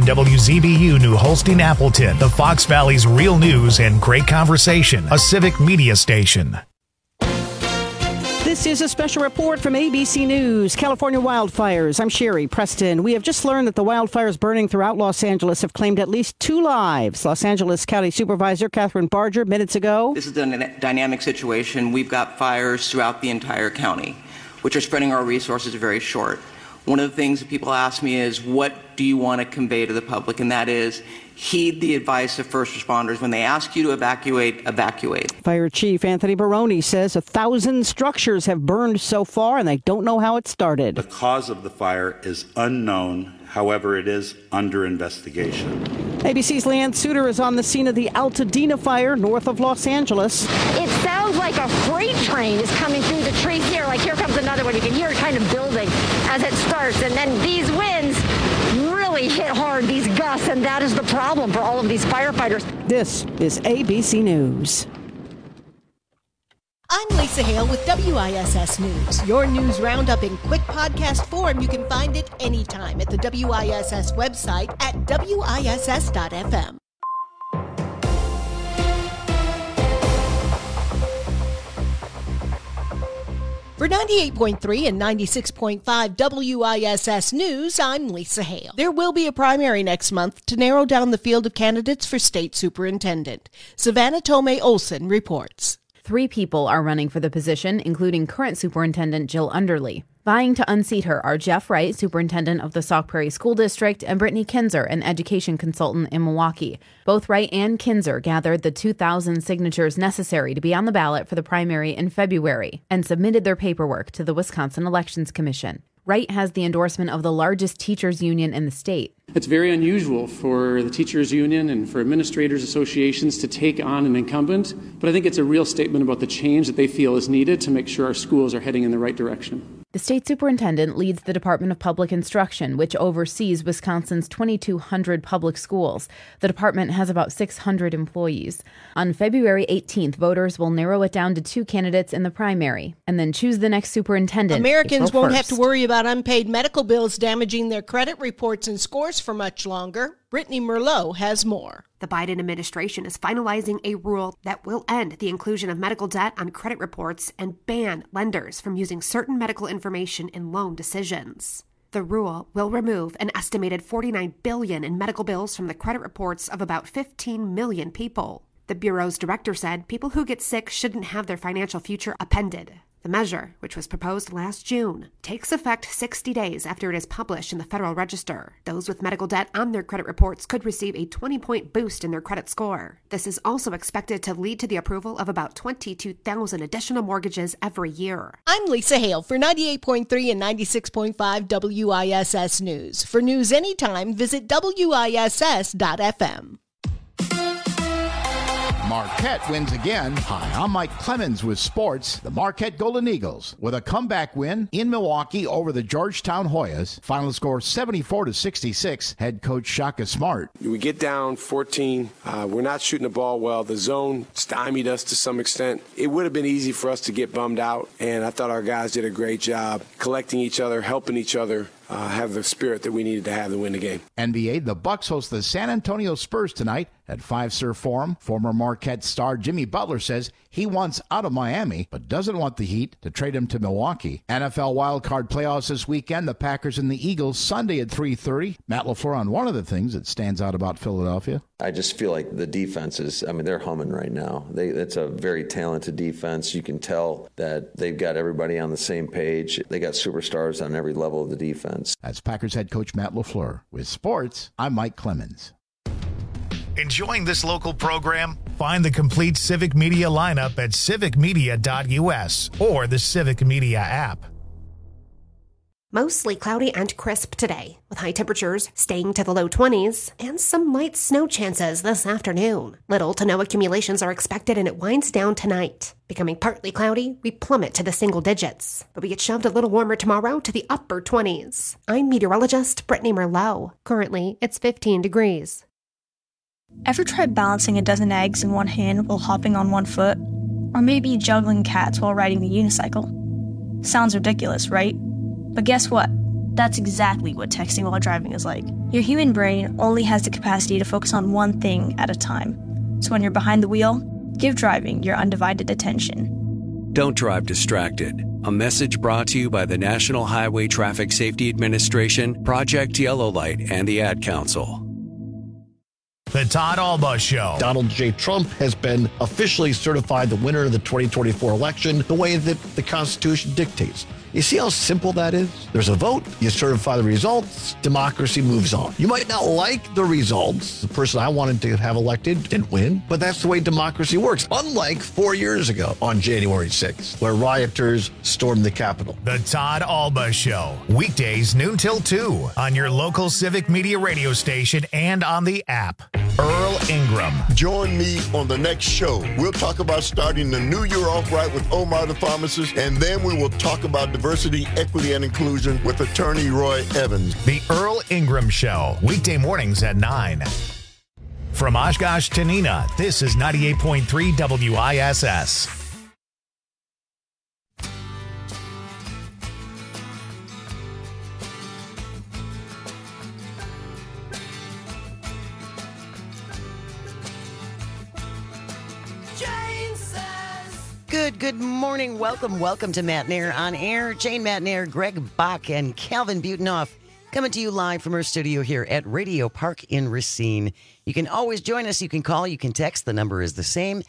WZBU New Holstein Appleton, the Fox Valley's real news and great conversation, a civic media station. This is a special report from ABC News. California wildfires. I'm Sherry Preston. We have just learned that the wildfires burning throughout Los Angeles have claimed at least 2 lives. Los Angeles County Supervisor Catherine Barger minutes ago. This is a dynamic situation. We've got fires throughout the entire county, which are spreading our resources very short. One of the things that people ask me is, what do you want to convey to the public? And that is, heed the advice of first responders. When they ask you to evacuate, evacuate. Fire Chief Anthony Baroni says 1,000 structures have burned so far, and they don't know how it started. The cause of the fire is unknown. However, it is under investigation. ABC's Leanne Suter is on the scene of the Altadena fire north of Los Angeles. It sounds like a freight train is coming through the trees here. Like, here comes another one. You can hear it kind of building as it starts. And then these winds really hit hard, these gusts, and that is the problem for all of these firefighters. This is ABC News. I'm Lisa Hale with WISS News. Your news roundup in quick podcast form. You can find it anytime at the WISS website at WISS.FM. For 98.3 and 96.5 WISS News, I'm Lisa Hale. There will be a primary next month to narrow down the field of candidates for state superintendent. Savannah Tomei Olson reports. 3 people are running for the position, including current Superintendent Jill Underly. Vying to unseat her are Jeff Wright, Superintendent of the Sauk Prairie School District, and Brittany Kinzer, an education consultant in Milwaukee. Both Wright and Kinzer gathered the 2,000 signatures necessary to be on the ballot for the primary in February and submitted their paperwork to the Wisconsin Elections Commission. Wright has the endorsement of the largest teachers union in the state. It's very unusual for the teachers union and for administrators associations to take on an incumbent, but I think it's a real statement about the change that they feel is needed to make sure our schools are heading in the right direction. The state superintendent leads the Department of Public Instruction, which oversees Wisconsin's 2,200 public schools. The department has about 600 employees. On February 18th, voters will narrow it down to 2 candidates in the primary and then choose the next superintendent. Americans won't have to worry about unpaid medical bills damaging their credit reports and scores for much longer. Brittany Merlot has more. The Biden administration is finalizing a rule that will end the inclusion of medical debt on credit reports and ban lenders from using certain medical information in loan decisions. The rule will remove an estimated $49 billion in medical bills from the credit reports of about 15 million people. The Bureau's director said people who get sick shouldn't have their financial future upended. The measure, which was proposed last June, takes effect 60 days after it is published in the Federal Register. Those with medical debt on their credit reports could receive a 20-point boost in their credit score. This is also expected to lead to the approval of about 22,000 additional mortgages every year. I'm Lisa Hale for 98.3 and 96.5 WISS News. For news anytime, visit WISS.FM. Marquette wins again. Hi, I'm Mike Clemens with sports. The Marquette Golden Eagles with a comeback win in Milwaukee over the Georgetown Hoyas. Final score 74-66. Head coach Shaka Smart. We get down 14. We're not shooting the ball well. The zone stymied us to some extent. It would have been easy for us to get bummed out, and I thought our guys did a great job collecting each other, helping each other. Have the spirit that we needed to have to win the game. NBA, the Bucks host the San Antonio Spurs tonight at Fiserv Forum. Former Marquette star Jimmy Butler says he wants out of Miami, but doesn't want the Heat to trade him to Milwaukee. NFL wildcard playoffs this weekend, the Packers and the Eagles Sunday at 3:30. Matt LaFleur on one of the things that stands out about Philadelphia. I just feel like the defense is, they're humming right now. It's a very talented defense. You can tell that they've got everybody on the same page. They got superstars on every level of the defense. That's Packers head coach Matt LaFleur. With sports, I'm Mike Clemens. Enjoying this local program? Find the complete Civic Media lineup at civicmedia.us or the Civic Media app. Mostly cloudy and crisp today, with high temperatures staying to the low 20s and some light snow chances this afternoon. Little to no accumulations are expected and it winds down tonight. Becoming partly cloudy, we plummet to the single digits, but we get shoved a little warmer tomorrow to the upper 20s. I'm meteorologist Brittany Merlot. Currently, it's 15 degrees. Ever tried balancing a dozen eggs in one hand while hopping on one foot? Or maybe juggling cats while riding a unicycle? Sounds ridiculous, right? But guess what? That's exactly what texting while driving is like. Your human brain only has the capacity to focus on one thing at a time. So when you're behind the wheel, give driving your undivided attention. Don't drive distracted. A message brought to you by the National Highway Traffic Safety Administration, Project Yellow Light, and the Ad Council. The Todd Alba Show. Donald J. Trump has been officially certified the winner of the 2024 election the way that the Constitution dictates. You see how simple that is? There's a vote, you certify the results, democracy moves on. You might not like the results. The person I wanted to have elected didn't win, but that's the way democracy works. Unlike 4 years ago on January 6th, where rioters stormed the Capitol. The Todd Alba Show. Weekdays noon till 2 on your local Civic Media radio station and on the app. Earl Ingram. Join me on the next show. We'll talk about starting the new year off right with Omar the pharmacist, and then we will talk about diversity, equity, and inclusion with attorney Roy Evans. The Earl Ingram Show. Weekday mornings at 9. From Oshkosh to Neenah, this is 98.3 WISS. Good morning. Welcome to Matt Nair on Air. Jane Matt Nair, Greg Bach, and Calvin Butenoff coming to you live from our studio here at Radio Park in Racine. You can always join us. You can call, you can text. The number is the same,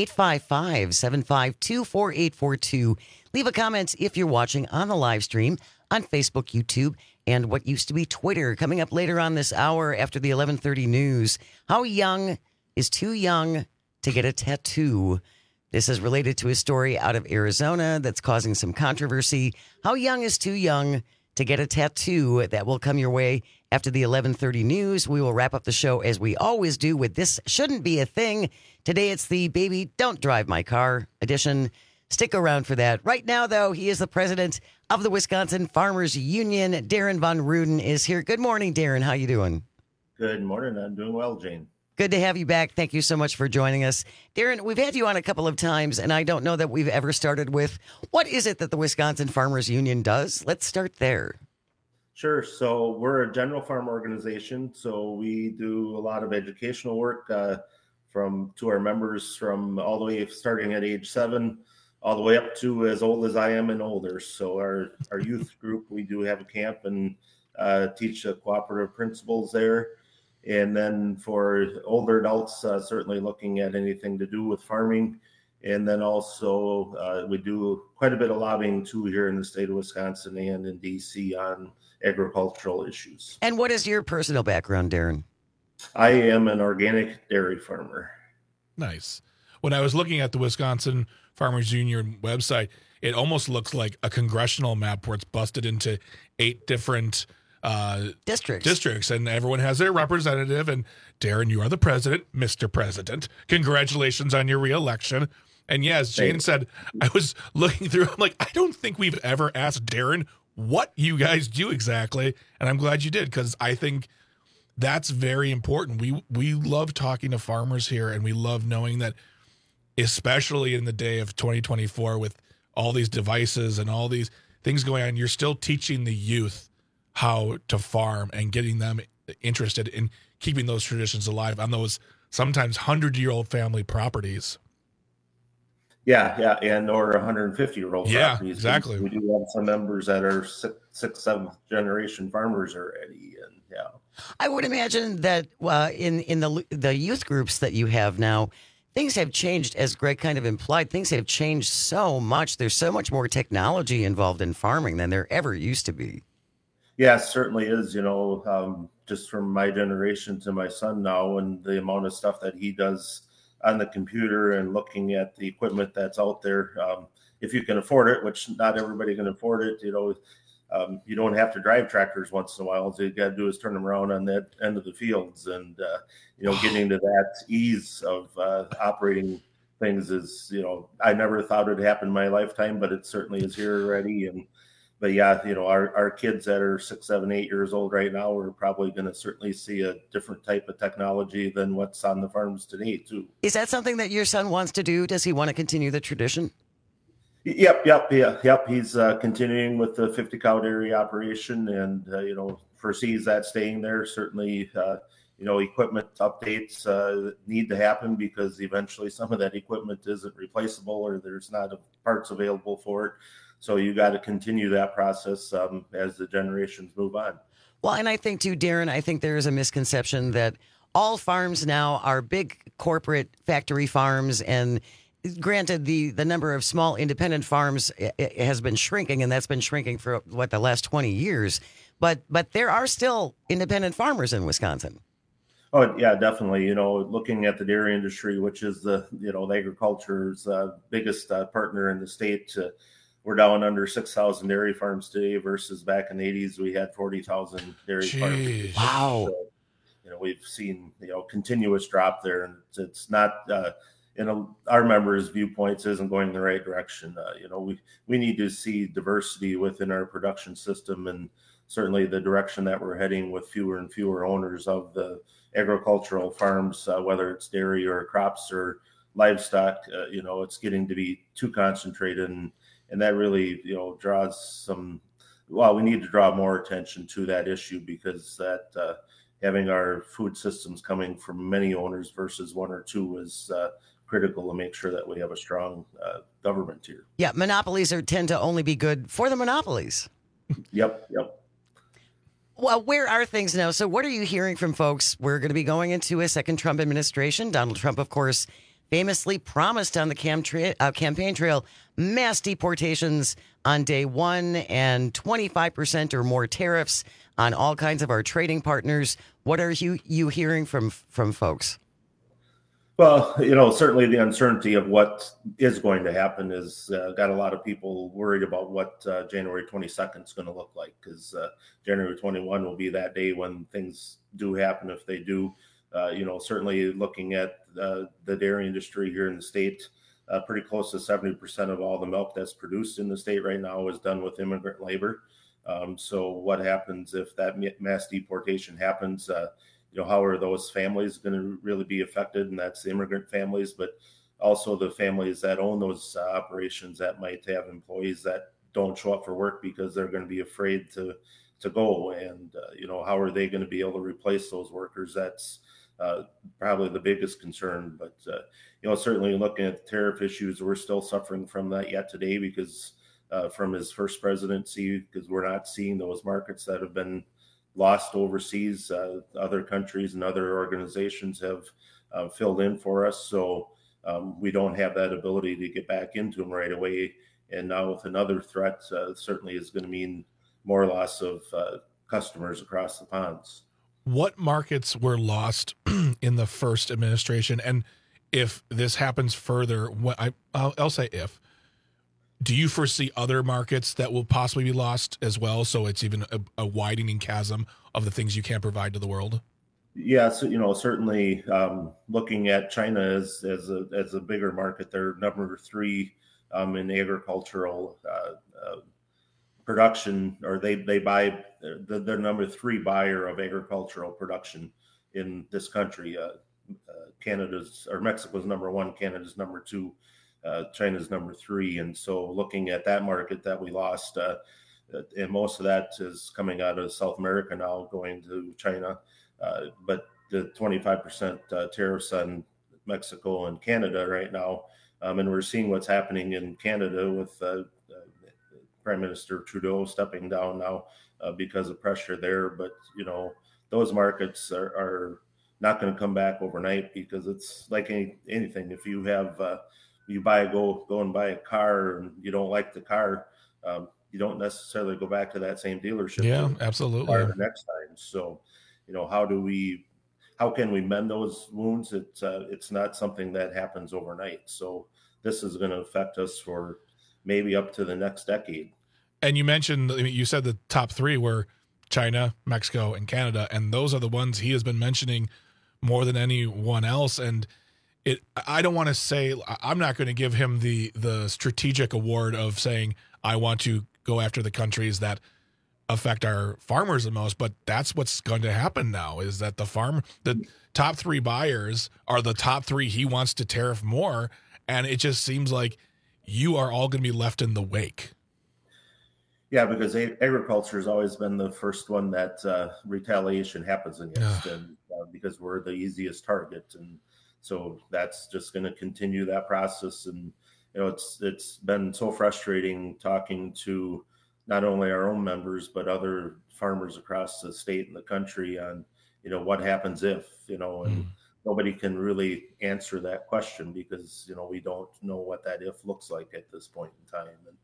855-752-4842. Leave a comment if you're watching on the live stream on Facebook, YouTube, and what used to be Twitter. Coming up later on this hour after the 11:30 news, how young is too young to get a tattoo? This is related to a story out of Arizona that's causing some controversy. How young is too young to get a tattoo? That will come your way after the 11:30 news. We will wrap up the show as we always do with This Shouldn't Be a Thing. Today it's the Baby Don't Drive My Car edition. Stick around for that. Right now, though, he is the president of the Wisconsin Farmers Union. Darren Von Ruden is here. Good morning, Darren. How you doing? Good morning. I'm doing well, Jane. Good to have you back. Thank you so much for joining us. Darren, we've had you on a couple of times, and I don't know that we've ever started with, what is it that the Wisconsin Farmers Union does? Let's start there. Sure. So we're a general farm organization. So we do a lot of educational work to our members from all the way starting at age 7, all the way up to as old as I am and older. So our youth group, we do have a camp and teach the cooperative principles there. And then for older adults, certainly looking at anything to do with farming. And then also we do quite a bit of lobbying too here in the state of Wisconsin and in D.C. on agricultural issues. And what is your personal background, Darren? I am an organic dairy farmer. Nice. When I was looking at the Wisconsin Farmers Union website, it almost looks like a congressional map where it's busted into 8 different districts, and everyone has their representative. And Darren, you are the president, Mr. President. Congratulations on your reelection. And yes, Jane said, I was looking through, I'm like, I don't think we've ever asked Darren what you guys do exactly. And I'm glad you did, because I think that's very important. We love talking to farmers here, and we love knowing that, especially in the day of 2024 with all these devices and all these things going on, you're still teaching the youth how to farm and getting them interested in keeping those traditions alive on those sometimes 100-year-old family properties. Yeah, and or 150-year-old properties. Exactly. We do have some members that are 6th, 7th generation farmers already, and yeah. I would imagine that in the youth groups that you have now, things have changed, as Greg kind of implied. Things have changed so much. There's so much more technology involved in farming than there ever used to be. Yeah, it certainly is. Just from my generation to my son now, and the amount of stuff that he does on the computer and looking at the equipment that's out there. If you can afford it, which not everybody can afford it, you don't have to drive tractors once in a while. All you got to do is turn them around on that end of the fields, and getting to that ease of operating things is, I never thought it'd happen in my lifetime, but it certainly is here already. But yeah, our kids that are 6, 7, 8 years old right now, we're probably going to certainly see a different type of technology than what's on the farms today too. Is that something that your son wants to do? Does he want to continue the tradition? Yep. He's continuing with the 50 cow dairy operation, and foresees that staying there. Certainly, equipment updates need to happen because eventually some of that equipment isn't replaceable or there's not parts available for it. So you got to continue that process as the generations move on. Well, and I think too, Darren, I think there is a misconception that all farms now are big corporate factory farms, and granted, the number of small independent farms has been shrinking, and that's been shrinking for the last 20 years. But there are still independent farmers in Wisconsin. Oh yeah, definitely. Looking at the dairy industry, which is the agriculture's biggest partner in the state, we're down under 6,000 dairy farms today versus back in the 80s we had 40,000 dairy farms. Wow. So, we've seen continuous drop there, and it's not. Our members' viewpoints isn't going in the right direction. We need to see diversity within our production system, and certainly the direction that we're heading with fewer and fewer owners of the agricultural farms, whether it's dairy or crops or livestock, it's getting to be too concentrated, and that really, draws some. Well, we need to draw more attention to that issue because that having our food systems coming from many owners versus one or two is critical to make sure that we have a strong government here. Yeah, monopolies tend to only be good for the monopolies. Yep. Well, where are things now? So what are you hearing from folks? We're going to be going into a second Trump administration. Donald Trump, of course, famously promised on the campaign trail mass deportations on day one and 25% or more tariffs on all kinds of our trading partners. What are you hearing from folks? Well, certainly the uncertainty of what is going to happen has got a lot of people worried about what January 22nd is going to look like, because January 21 will be that day when things do happen, if they do. Certainly looking at the dairy industry here in the state, pretty close to 70% of all the milk that's produced in the state right now is done with immigrant labor. So what happens if that mass deportation happens? How are those families going to really be affected? And that's the immigrant families, but also the families that own those operations that might have employees that don't show up for work because they're going to be afraid to go. And, how are they going to be able to replace those workers? That's probably the biggest concern. But, certainly looking at the tariff issues, we're still suffering from that yet today because from his first presidency, because we're not seeing those markets that have been lost overseas. Other countries and other organizations have filled in for us. So we don't have that ability to get back into them right away. And now with another threat, certainly is going to mean more loss of customers across the ponds. What markets were lost in the first administration? And if this happens further, I'll say if, do you foresee other markets that will possibly be lost as well? So it's even a widening chasm of the things you can't provide to the world? Yeah, so, certainly looking at China as a bigger market, they're number 3 in agricultural production, or they buy, they're number 3 buyer of agricultural production in this country. Mexico's number 1, Canada's number 2. China's number 3. And so looking at that market that we lost, and most of that is coming out of South America now going to China. But the 25% tariffs on Mexico and Canada right now. And we're seeing what's happening in Canada with Prime Minister Trudeau stepping down now because of pressure there. But, those markets are not going to come back overnight, because it's like anything. If you have you go and buy a car and you don't like the car, you don't necessarily go back to that same dealership. Yeah, absolutely. The next time. So, how can we mend those wounds? It's not something that happens overnight. So this is going to affect us for maybe up to the next decade. And you said the top 3 were China, Mexico, and Canada, and those are the ones he has been mentioning more than anyone else. And I don't want to say, I'm not going to give him the strategic award of saying I want to go after the countries that affect our farmers the most, but that's what's going to happen now, is that the top 3 buyers are the top 3 he wants to tariff more. And it just seems like you are all going to be left in the wake. Yeah, because agriculture has always been the first one that retaliation happens against, and because we're the easiest target, and so that's just going to continue that process. And it's been so frustrating talking to not only our own members but other farmers across the state and the country on what happens if and nobody can really answer that question because we don't know what that if looks like at this point in time. And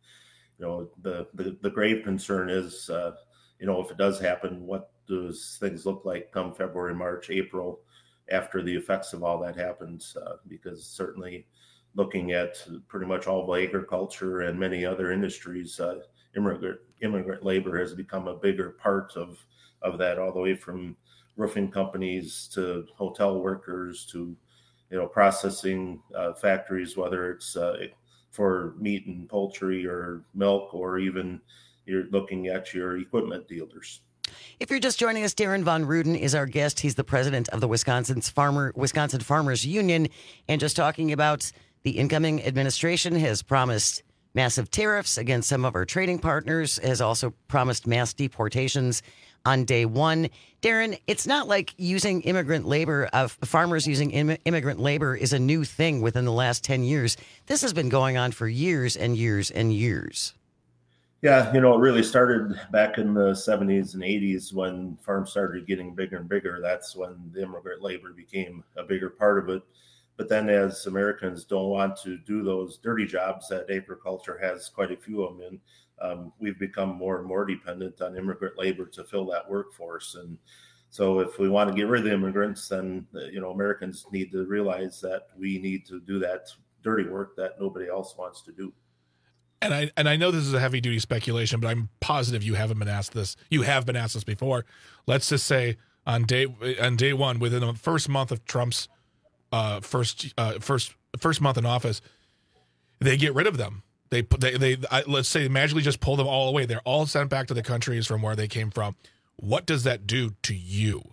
the grave concern is, if it does happen, what does things look like come February, March, April, after the effects of all that happens? Because certainly looking at pretty much all of agriculture and many other industries, immigrant labor has become a bigger part of that, all the way from roofing companies to hotel workers to, processing factories, whether it's for meat and poultry or milk, or even you're looking at your equipment dealers. If you're just joining us, Darren Von Ruden is our guest. He's the president of the Wisconsin Farmers Union. And just talking about the incoming administration has promised massive tariffs against some of our trading partners, has also promised mass deportations on day one. Darren, it's not like using immigrant labor, farmers using immigrant labor is a new thing within the last 10 years. This has been going on for years and years and years. Yeah, it really started back in the 70s and 80s when farms started getting bigger and bigger. That's when the immigrant labor became a bigger part of it. But then as Americans don't want to do those dirty jobs that agriculture has quite a few of them in, we've become more and more dependent on immigrant labor to fill that workforce. And so if we want to get rid of the immigrants, then, Americans need to realize that we need to do that dirty work that nobody else wants to do. And I know this is a heavy duty speculation, but I'm positive you haven't been asked this. You have been asked this before. Let's just say on day one, within the first month of Trump's first month in office, they get rid of them. They let's say magically just pull them all away. They're all sent back to the countries from where they came from. What does that do to you?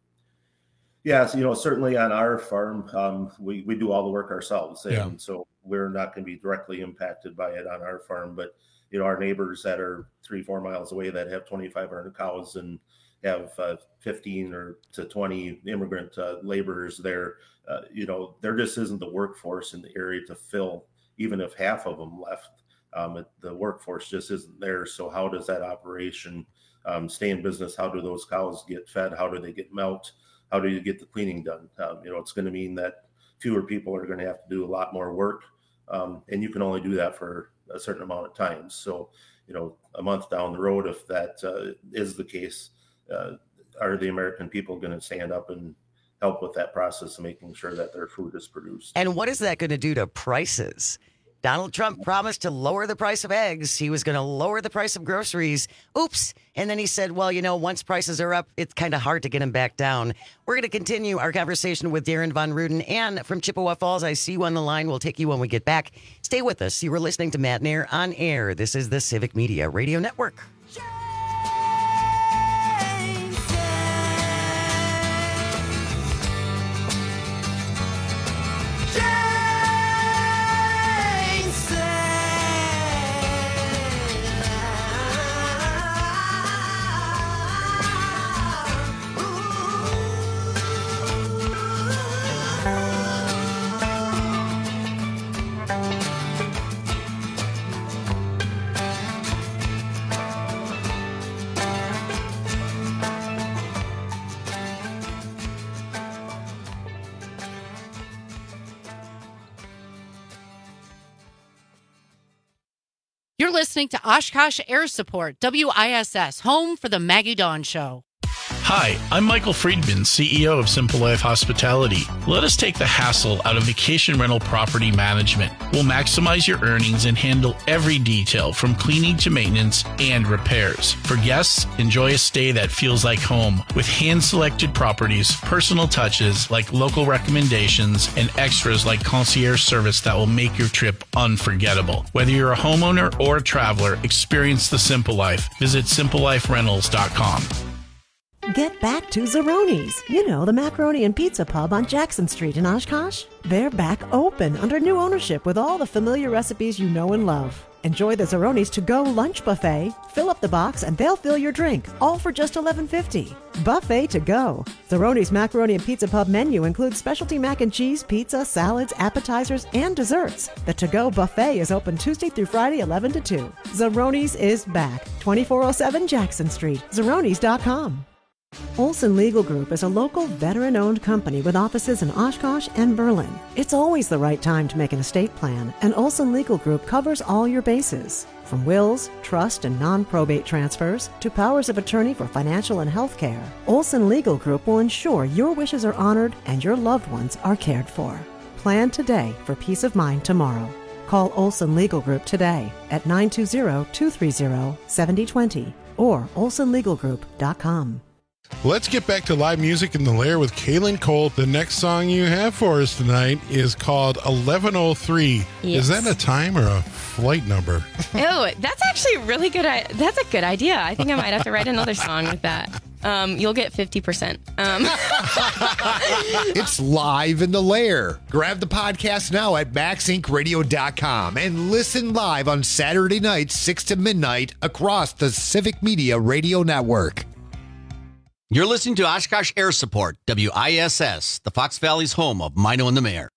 Yeah, certainly on our farm, we do all the work ourselves, and so we're not going to be directly impacted by it on our farm. But our neighbors that are 3-4 miles away that have 2,500 cows and have 15 or to 20 immigrant laborers there, there just isn't the workforce in the area to fill. Even if half of them left, the workforce just isn't there. So how does that operation stay in business? How do those cows get fed? How do they get milked? How do you get the cleaning done? It's going to mean that fewer people are going to have to do a lot more work. And you can only do that for a certain amount of time. So, a month down the road, if that is the case, are the American people going to stand up and help with that process of making sure that their food is produced? And what is that going to do to prices? Donald Trump promised to lower the price of eggs. He was going to lower the price of groceries. Oops. And then he said, well, once prices are up, it's kind of hard to get them back down. We're going to continue our conversation with Darren Von Ruden. And from Chippewa Falls, I see you on the line. We'll take you when we get back. Stay with us. You were listening to Matt Nair on air. This is the Civic Media Radio Network. You're listening to Oshkosh Air Support, WISS, home for the Maggie Dawn Show. Hi, I'm Michael Friedman, CEO of Simple Life Hospitality. Let us take the hassle out of vacation rental property management. We'll maximize your earnings and handle every detail from cleaning to maintenance and repairs. For guests, enjoy a stay that feels like home with hand-selected properties, personal touches like local recommendations, and extras like concierge service that will make your trip unforgettable. Whether you're a homeowner or a traveler, experience the Simple Life. Visit simpleliferentals.com. Get back to Zeroni's. You know, the macaroni and pizza pub on Jackson Street in Oshkosh. They're back open under new ownership with all the familiar recipes you know and love. Enjoy the Zeroni's to-go lunch buffet. Fill up the box and they'll fill your drink, all for just $11.50. Buffet to go. Zeroni's Macaroni and Pizza Pub menu includes specialty mac and cheese, pizza, salads, appetizers, and desserts. The to-go buffet is open Tuesday through Friday, 11 to 2. Zeroni's is back. 2407 Jackson Street. Zeronis.com. Olson Legal Group is a local veteran-owned company with offices in Oshkosh and Berlin. It's always the right time to make an estate plan, and Olson Legal Group covers all your bases. From wills, trust, and non-probate transfers to powers of attorney for financial and health care, Olson Legal Group will ensure your wishes are honored and your loved ones are cared for. Plan today for peace of mind tomorrow. Call Olson Legal Group today at 920-230-7020 or olsonlegalgroup.com. Let's get back to live music in the Lair with Kaylin Cole. The next song you have for us tonight is called 1103. Yes. Is that a time or a flight number? Oh, that's actually really good. That's a good idea. I think I might have to write another song with that. You'll get 50%. It's live in the Lair. Grab the podcast now at maxinkradio.com and listen live on Saturday nights, 6 to midnight across the Civic Media Radio Network. You're listening to Oshkosh Air Support, WISS, the Fox Valley's home of Mino and the Mayor.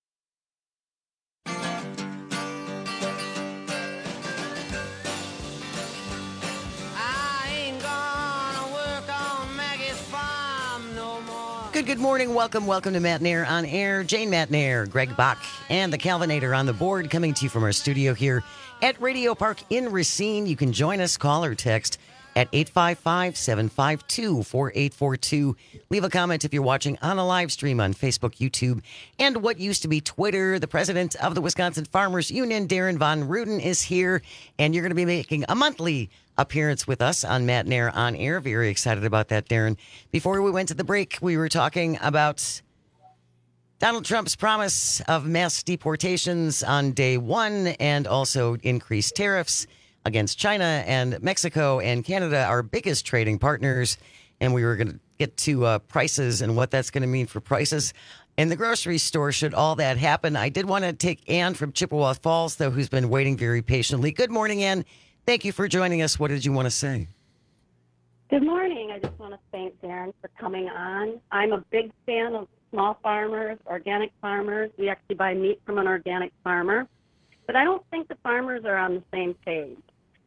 Good morning. Welcome to Matt Nair on Air. Jane Matt Nair, Greg Bach, and the Calvinator on the board, coming to you from our studio here at Radio Park in Racine. You can join us, call or text at 855-752-4842. Leave a comment if you're watching on a live stream on Facebook, YouTube, and what used to be Twitter. The president of the Wisconsin Farmers Union, Darren Von Ruden, is here, and you're going to be making a monthly appearance with us on Matt Nair on Air. Very excited about that, Darren. Before we went to the break, we were talking about Donald Trump's promise of mass deportations on day one and also increased tariffs against China and Mexico and Canada, our biggest trading partners. And we were going to get to prices and what that's going to mean for prices in the grocery store should all that happen. I did want to take Ann from Chippewa Falls, though, who's been waiting very patiently. Good morning, Ann. Thank you for joining us. What did you want to say? Good morning. I just want to thank Darren for coming on. I'm a big fan of small farmers, organic farmers. We actually buy meat from an organic farmer. But I don't think the farmers are on the same page.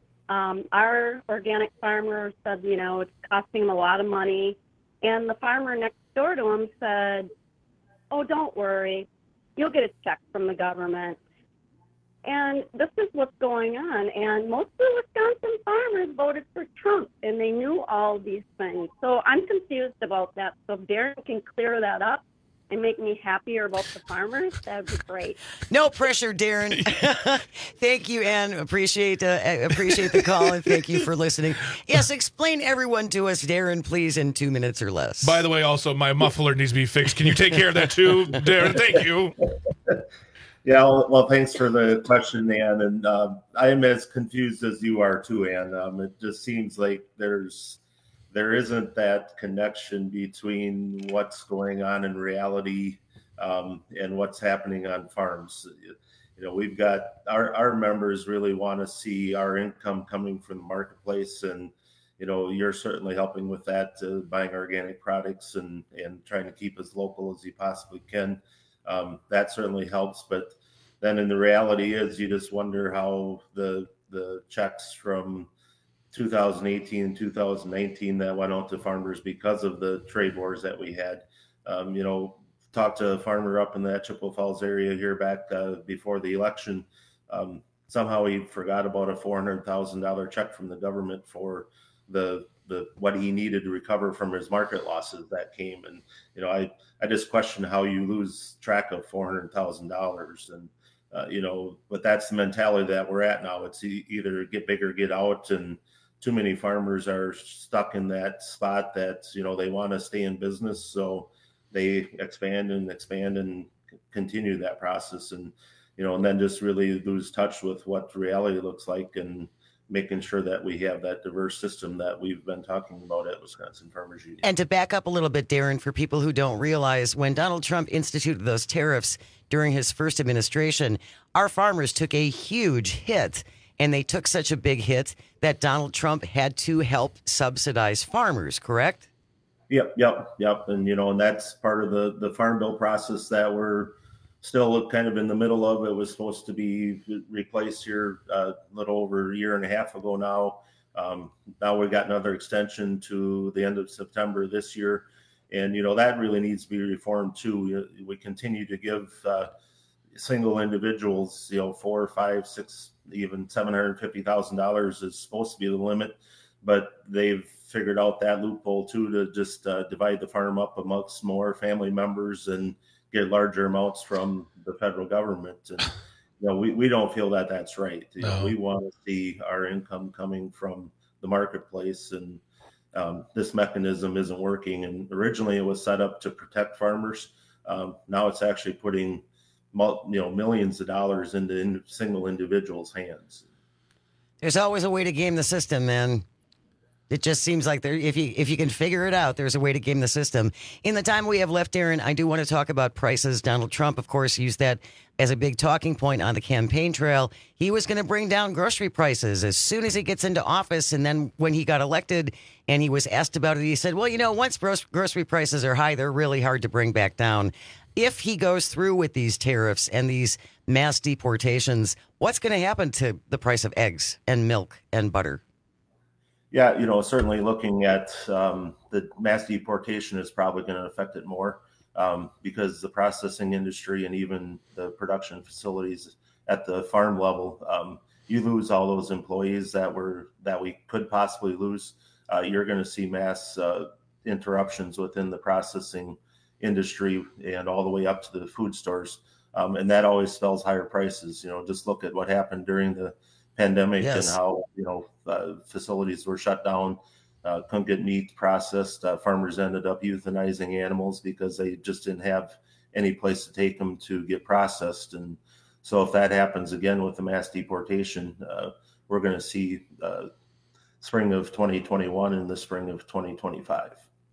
Our organic farmer said, it's costing him a lot of money. And the farmer next door to him said, oh, don't worry. You'll get a check from the government. And this is what's going on. And most of the Wisconsin farmers voted for Trump, and they knew all these things. So I'm confused about that. So if Darren can clear that up and make me happier about the farmers, that would be great. No pressure, Darren. Thank you, Ann. Appreciate the call, and thank you for listening. Yes, explain everyone to us, Darren, please, in 2 minutes or less. By the way, also, my muffler needs to be fixed. Can you take care of that too, Darren? Thank you. Yeah, well, thanks for the question, Ann. And I am as confused as you are too, Ann. It just seems like there isn't that connection between what's going on in reality and what's happening on farms. We've got our members really want to see our income coming from the marketplace, and you're certainly helping with that, buying organic products and trying to keep as local as you possibly can. That certainly helps, but then in the reality is you just wonder how the checks from 2018 and 2019 that went out to farmers because of the trade wars that we had. Talked to a farmer up in the Chippewa Falls area here back before the election. Somehow he forgot about a $400,000 check from the government for the what he needed to recover from his market losses that came. And, I just question how you lose track of $400,000. And, but that's the mentality that we're at now. It's either get big or get out. And too many farmers are stuck in that spot that, they want to stay in business. So they expand and continue that process. And, and then just really lose touch with what reality looks like. And making sure that we have that diverse system that we've been talking about at Wisconsin Farmers Union. And to back up a little bit, Darren, for people who don't realize, when Donald Trump instituted those tariffs during his first administration, our farmers took a huge hit. And they took such a big hit that Donald Trump had to help subsidize farmers, correct? Yep. And, and that's part of the Farm Bill process that we're still kind of in the middle of. It was supposed to be replaced here a little over a year and a half ago now. Now we've got another extension to the end of September this year. And, that really needs to be reformed too. We continue to give single individuals, $4, $5, $6, even $750,000 is supposed to be the limit, but they've figured out that loophole too, to just divide the farm up amongst more family members and get larger amounts from the federal government. And we don't feel that that's right. No. We want to see our income coming from the marketplace, and this mechanism isn't working. And originally it was set up to protect farmers. Now it's actually putting millions of dollars into single individuals' hands. There's always a way to game the system, man. It just seems like if you can figure it out, there's a way to game the system. In the time we have left, Darren, I do want to talk about prices. Donald Trump, of course, used that as a big talking point on the campaign trail. He was going to bring down grocery prices as soon as he gets into office. And then when he got elected and he was asked about it, he said, well, once grocery prices are high, they're really hard to bring back down. If he goes through with these tariffs and these mass deportations, what's going to happen to the price of eggs and milk and butter? Yeah, certainly looking at the mass deportation is probably going to affect it more because the processing industry and even the production facilities at the farm level, you lose all those employees that we could possibly lose. You're going to see mass interruptions within the processing industry and all the way up to the food stores. And that always spells higher prices. Just look at what happened during the pandemic. Yes. And how, facilities were shut down, couldn't get meat processed. Farmers ended up euthanizing animals because they just didn't have any place to take them to get processed. And so if that happens again with the mass deportation, we're going to see spring of 2021 and the spring of 2025.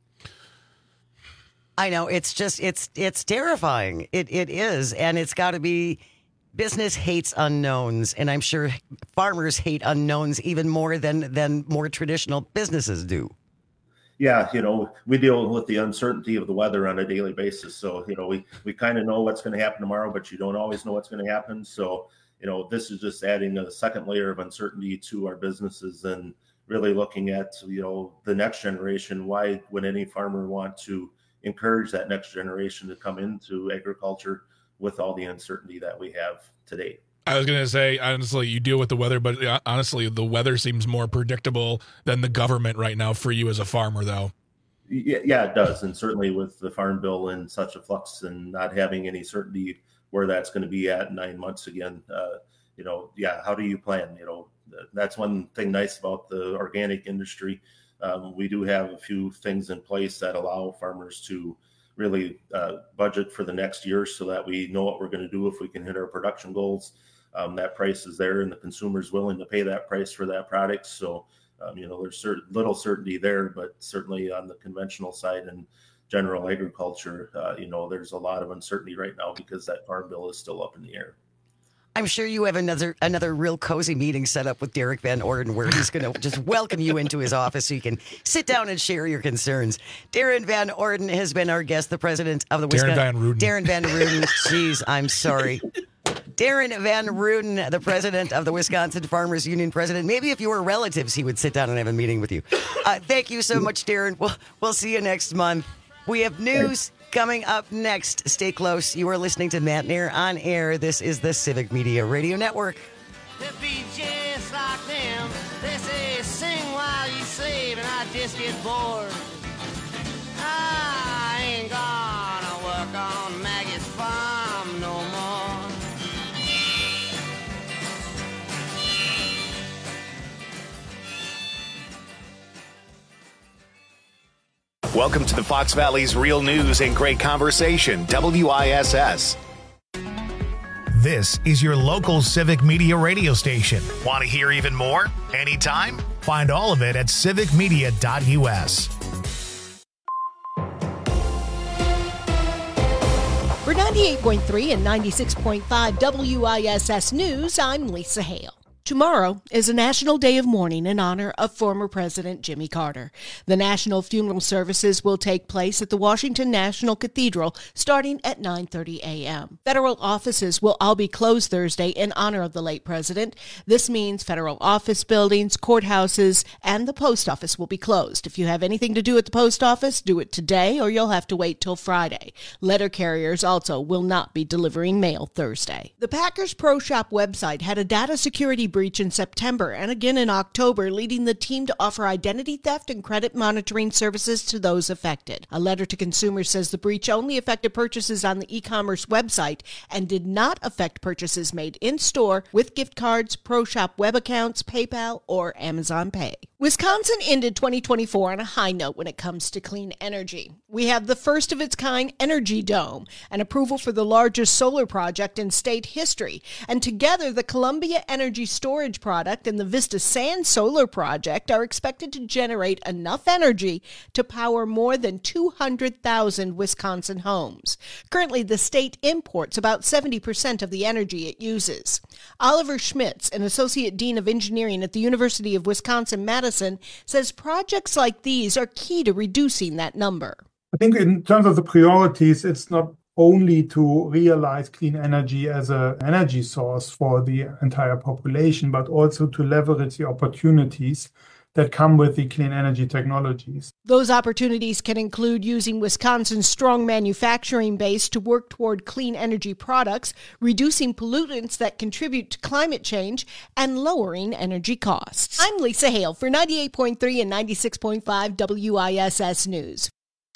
I know, it's terrifying. It is. And it's got to be, business hates unknowns. And I'm sure farmers hate unknowns even more than more traditional businesses do. Yeah. We deal with the uncertainty of the weather on a daily basis. So, we kind of know what's going to happen tomorrow, but you don't always know what's going to happen. So, this is just adding a second layer of uncertainty to our businesses and really looking at, the next generation. Why would any farmer want to encourage that next generation to come into agriculture with all the uncertainty that we have today? I was going to say, honestly, you deal with the weather, but honestly, the weather seems more predictable than the government right now for you as a farmer, though. Yeah, it does. And certainly with the Farm Bill in such a flux and not having any certainty where that's going to be at 9 months again, how do you plan? That's one thing nice about the organic industry. We do have a few things in place that allow farmers to really budget for the next year so that we know what we're going to do if we can hit our production goals. That price is there and the consumer is willing to pay that price for that product. So, there's little certainty there, but certainly on the conventional side and general agriculture, there's a lot of uncertainty right now because that Farm Bill is still up in the air. I'm sure you have another real cozy meeting set up with Derek Van Orden where he's going to just welcome you into his office so you can sit down and share your concerns. Darren Van Orden has been our guest, the president of the Wisconsin... Darren Van Ruden. Jeez, I'm sorry. Darren Van Ruden, the president of the Wisconsin Farmers Union president. Maybe if you were relatives, he would sit down and have a meeting with you. Thank you so much, Darren. We'll see you next month. We have news coming up next. Stay close. You are listening to Matt Nair on air. This is the Civic Media Radio Network. To be just like them, they say sing while you slave, and I just get bored. I ain't gonna work on Maggie's farm no more. Welcome to the Fox Valley's Real News and Great Conversation, WISS. This is your local Civic Media radio station. Want to hear even more? Anytime? Find all of it at civicmedia.us. For 98.3 and 96.5 WISS News, I'm Lisa Hale. Tomorrow is a National Day of Mourning in honor of former President Jimmy Carter. The national funeral services will take place at the Washington National Cathedral starting at 9:30 a.m. Federal offices will all be closed Thursday in honor of the late president. This means federal office buildings, courthouses, and the post office will be closed. If you have anything to do at the post office, do it today or you'll have to wait till Friday. Letter carriers also will not be delivering mail Thursday. The Packers Pro Shop website had a data security breach in September and again in October, leading the team to offer identity theft and credit monitoring services to those affected. A letter to consumers says the breach only affected purchases on the e-commerce website and did not affect purchases made in-store with gift cards, Pro Shop web accounts, PayPal, or Amazon Pay. Wisconsin ended 2024 on a high note when it comes to clean energy. We have the first of its kind Energy Dome, an approval for the largest solar project in state history. And together, the Columbia Energy Storage Product and the Vista Sand Solar Project are expected to generate enough energy to power more than 200,000 Wisconsin homes. Currently, the state imports about 70% of the energy it uses. Oliver Schmitz, an associate dean of engineering at the University of Wisconsin-Madison, says projects like these are key to reducing that number. I think in terms of the priorities, it's not only to realize clean energy as an energy source for the entire population, but also to leverage the opportunities that come with the clean energy technologies. Those opportunities can include using Wisconsin's strong manufacturing base to work toward clean energy products, reducing pollutants that contribute to climate change, and lowering energy costs. I'm Lisa Hale for 98.3 and 96.5 WISS News.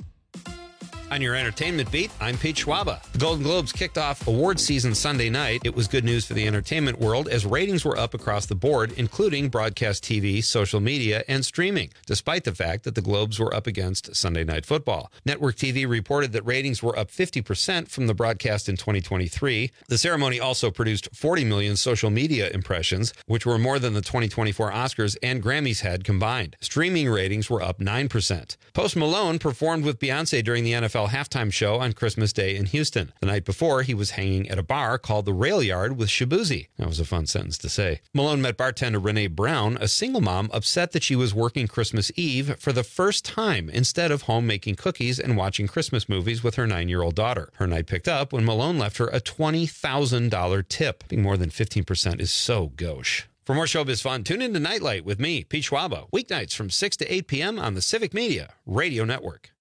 On your entertainment beat, I'm Pete Schwaba. The Golden Globes kicked off award season Sunday night. It was good news for the entertainment world as ratings were up across the board, including broadcast TV, social media, and streaming, despite the fact that the Globes were up against Sunday Night Football. Network TV reported that ratings were up 50% from the broadcast in 2023. The ceremony also produced 40 million social media impressions, which were more than the 2024 Oscars and Grammys had combined. Streaming ratings were up 9%. Post Malone performed with Beyoncé during the NFL halftime show on Christmas Day in Houston. The night before, he was hanging at a bar called the Rail Yard with Shabuzi. That was a fun sentence to say. Malone met bartender Renee Brown, a single mom upset that she was working Christmas Eve for the first time instead of home making cookies and watching Christmas movies with her 9-year-old daughter. Her night picked up when Malone left her a $20,000 tip. Being more than 15% is so gauche. For more showbiz fun, tune in to Nightlight with me, Pete Schwaba, weeknights from 6 to 8 p.m. on the Civic Media Radio Network.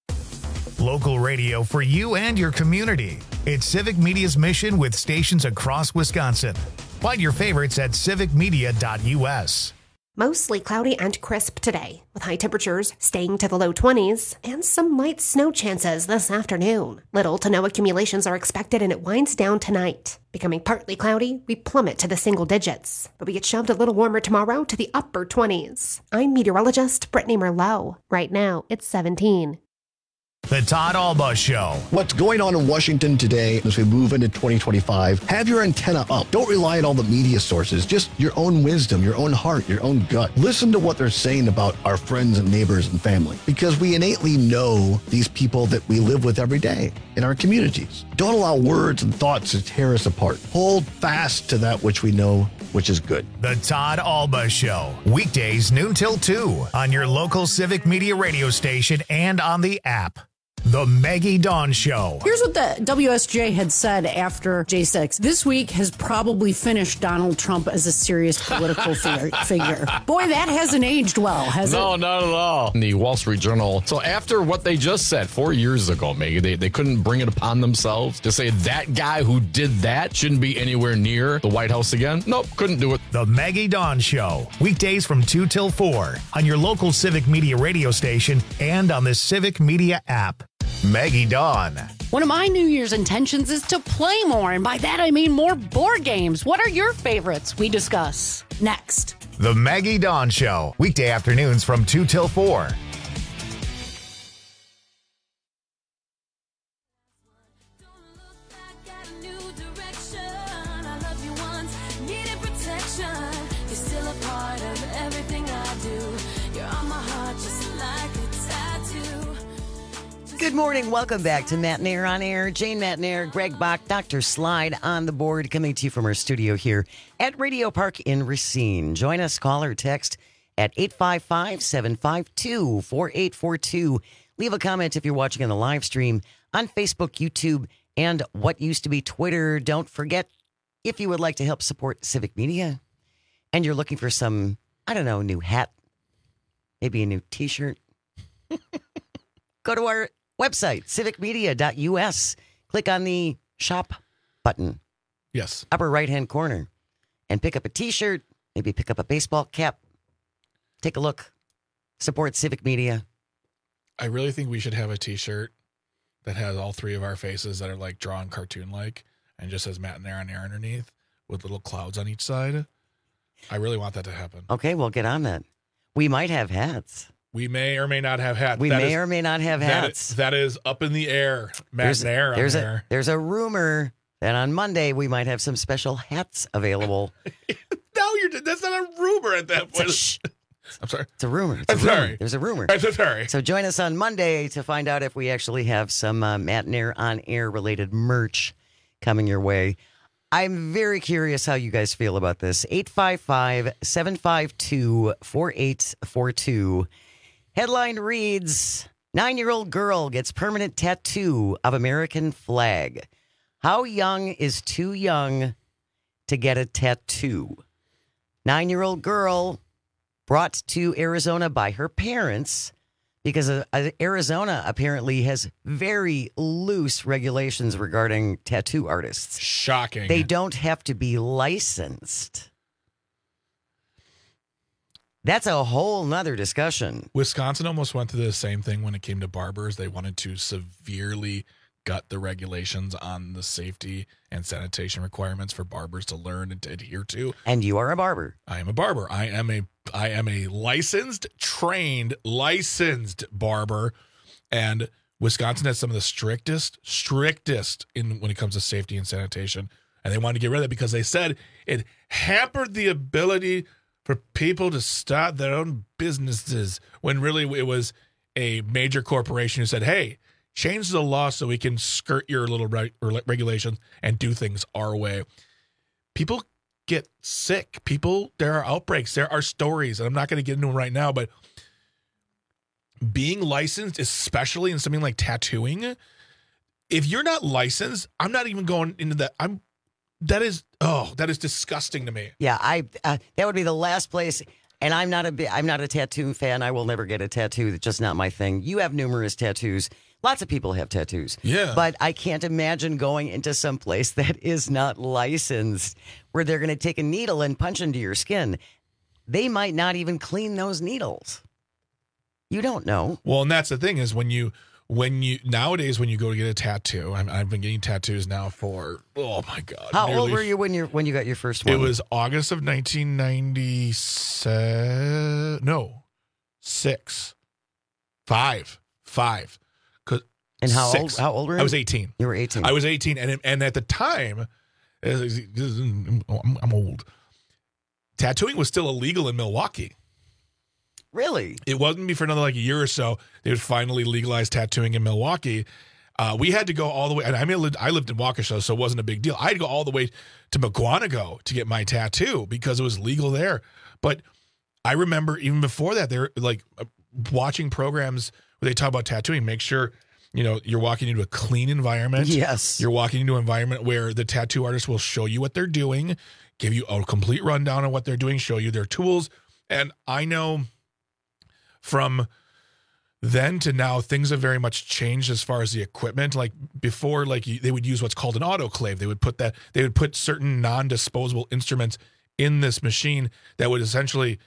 Local radio for you and your community. It's Civic Media's mission with stations across Wisconsin. Find your favorites at civicmedia.us. Mostly cloudy and crisp today, with high temperatures staying to the low 20s and some light snow chances this afternoon. Little to no accumulations are expected and it winds down tonight. Becoming partly cloudy, we plummet to the single digits, but we get shoved a little warmer tomorrow to the upper 20s. I'm meteorologist Brittany Merlot. Right now, it's 17. The Todd Alba Show. What's going on in Washington today as we move into 2025? Have your antenna up. Don't rely on all the media sources. Just your own wisdom, your own heart, your own gut. Listen to what they're saying about our friends and neighbors and family, because we innately know these people that we live with every day in our communities. Don't allow words and thoughts to tear us apart. Hold fast to that which we know, which is good. The Todd Alba Show. Weekdays noon till 2 on your local Civic Media radio station and on the app. The Maggie Dawn Show. Here's what the WSJ had said after J6. This week has probably finished Donald Trump as a serious political figure. Boy, that hasn't aged well, has it? No, not at all. In the Wall Street Journal. So after what they just said 4 years ago, Maggie, they couldn't bring it upon themselves to say that guy who did that shouldn't be anywhere near the White House again. Nope, couldn't do it. The Maggie Dawn Show. Weekdays from 2 till 4 on your local Civic Media radio station and on the Civic Media app. Maggie Dawn. One of my New Year's intentions is to play more, and by that I mean more board games. What are your favorites? We discuss next. The Maggie Dawn Show. Weekday afternoons from 2 till 4. Good morning. Welcome back to Matt Nair on Air. Jane Matt Nair, Greg Bach, Dr. Slide on the board, coming to you from our studio here at Radio Park in Racine. Join us, call or text at 855-752-4842. Leave a comment if you're watching on the live stream on Facebook, YouTube, and what used to be Twitter. Don't forget, if you would like to help support Civic Media and you're looking for some, I don't know, new hat, maybe a new T-shirt, go to our website, civicmedia.us. Click on the shop button. Yes. Upper right-hand corner. And pick up a T-shirt, maybe pick up a baseball cap. Take a look. Support Civic Media. I really think we should have a T-shirt that has all three of our faces that are like drawn cartoon-like and just says Matt Nair on Air underneath with little clouds on each side. I really want that to happen. Okay, we'll get on that. We might have hats. We may or may not have hats. We may or may not have hats. That is up in the air. Matt Nair on Air. There's a rumor that on Monday we might have some special hats available. That's not a rumor at that point. I'm sorry. It's a rumor. I'm sorry. There's a rumor. I'm so sorry. So join us on Monday to find out if we actually have some Matt Nair on Air related merch coming your way. I'm very curious how you guys feel about this. 855-752-4842. Headline reads, 9-year-old girl gets permanent tattoo of American flag. How young is too young to get a tattoo? 9-year-old girl brought to Arizona by her parents because Arizona apparently has very loose regulations regarding tattoo artists. Shocking. They don't have to be licensed. That's a whole nother discussion. Wisconsin almost went through the same thing when it came to barbers. They wanted to severely gut the regulations on the safety and sanitation requirements for barbers to learn and to adhere to. And you are a barber. I am a barber. I am a licensed barber, and Wisconsin has some of the strictest when it comes to safety and sanitation. And they wanted to get rid of it because they said it hampered the ability for people to start their own businesses, when really it was a major corporation who said, hey, change the law so we can skirt your little regulations and do things our way. People get sick. There are outbreaks. There are stories, and I'm not going to get into them right now, but being licensed, especially in something like tattooing, if you're not licensed, I'm not even going into that. That is disgusting to me. Yeah, that would be the last place. And I'm not a tattoo fan. I will never get a tattoo. It's just not my thing. You have numerous tattoos. Lots of people have tattoos. Yeah. But I can't imagine going into some place that is not licensed, where they're going to take a needle and punch into your skin. They might not even clean those needles. You don't know. Well, and that's the thing is when you nowadays when you go to get a tattoo, I've been getting tattoos now for, oh my God. How old were you when you got your first one? It was August of 1997. No, 6. 5. And how old were you? I was 18. You were 18. I was 18, and at the time, I'm old. Tattooing was still illegal in Milwaukee. Really? It wasn't for another like a year or so. They would finally legalize tattooing in Milwaukee. We had to go all the way, and I lived in Waukesha, so it wasn't a big deal. I had to go all the way to Mukwonago to get my tattoo because it was legal there. But I remember even before that, they were like watching programs where they talk about tattooing. Make sure you're walking into a clean environment. Yes. You're walking into an environment where the tattoo artist will show you what they're doing, give you a complete rundown on what they're doing, show you their tools. And I know from then to now, things have very much changed as far as the equipment. Like before, they would use what's called an autoclave. They would put certain non-disposable instruments in this machine that would essentially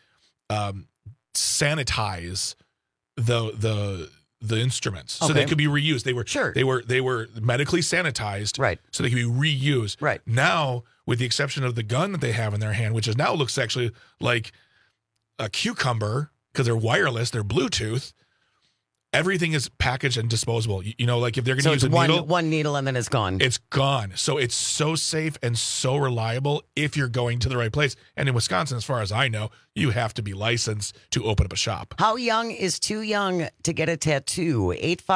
sanitize the instruments, so they could be reused. They were medically sanitized, right? So they could be reused, right? Now, with the exception of the gun that they have in their hand, which now looks actually like a cucumber because they're wireless, they're Bluetooth. everything is packaged and disposable. You know, like if they're going to use a needle, one needle and then it's gone. It's gone. So it's so safe and so reliable if you're going to the right place. And in Wisconsin, as far as I know, you have to be licensed to open up a shop. How young is too young to get a tattoo?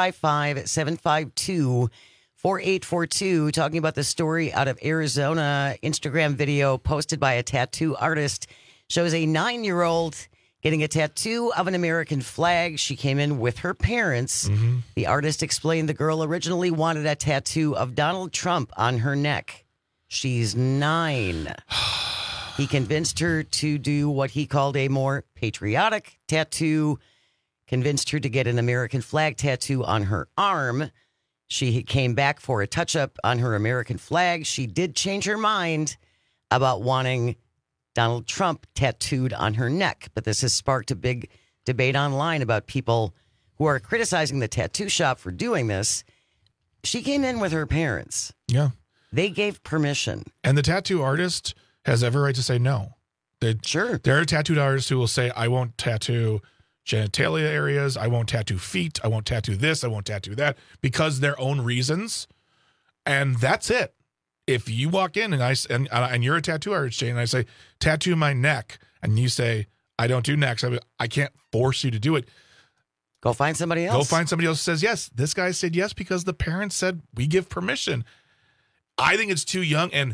855-752-4842. Talking about the story out of Arizona. Instagram video posted by a tattoo artist shows a 9-year-old getting a tattoo of an American flag. She came in with her parents. Mm-hmm. The artist explained the girl originally wanted a tattoo of Donald Trump on her neck. She's 9. He convinced her to do what he called a more patriotic tattoo, convinced her to get an American flag tattoo on her arm. She came back for a touch-up on her American flag. She did change her mind about wanting Donald Trump tattooed on her neck. But this has sparked a big debate online about people who are criticizing the tattoo shop for doing this. She came in with her parents. Yeah. They gave permission. And the tattoo artist has every right to say no. Sure. There are tattooed artists who will say, I won't tattoo genitalia areas. I won't tattoo feet. I won't tattoo this. I won't tattoo that, because their own reasons. And that's it. If you walk in and you're a tattoo artist, Jane, and I say, tattoo my neck, and you say, I don't do necks, I can't force you to do it. Go find somebody else. Go find somebody else who says yes. This guy said yes because the parents said, we give permission. I think it's too young and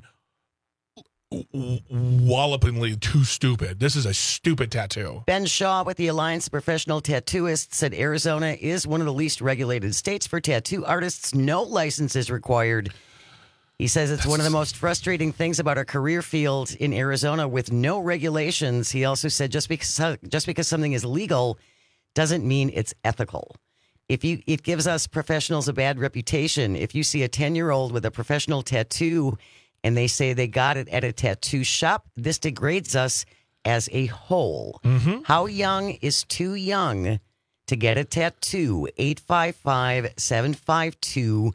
wallopingly too stupid. This is a stupid tattoo. Ben Shaw with the Alliance of Professional Tattooists said Arizona is one of the least regulated states for tattoo artists. No license is required. He says it's one of the most frustrating things about our career field in Arizona with no regulations. He also said just because something is legal doesn't mean it's ethical. It gives us professionals a bad reputation. If you see a 10-year-old with a professional tattoo and they say they got it at a tattoo shop, this degrades us as a whole. Mm-hmm. How young is too young to get a tattoo? 855-752-4842.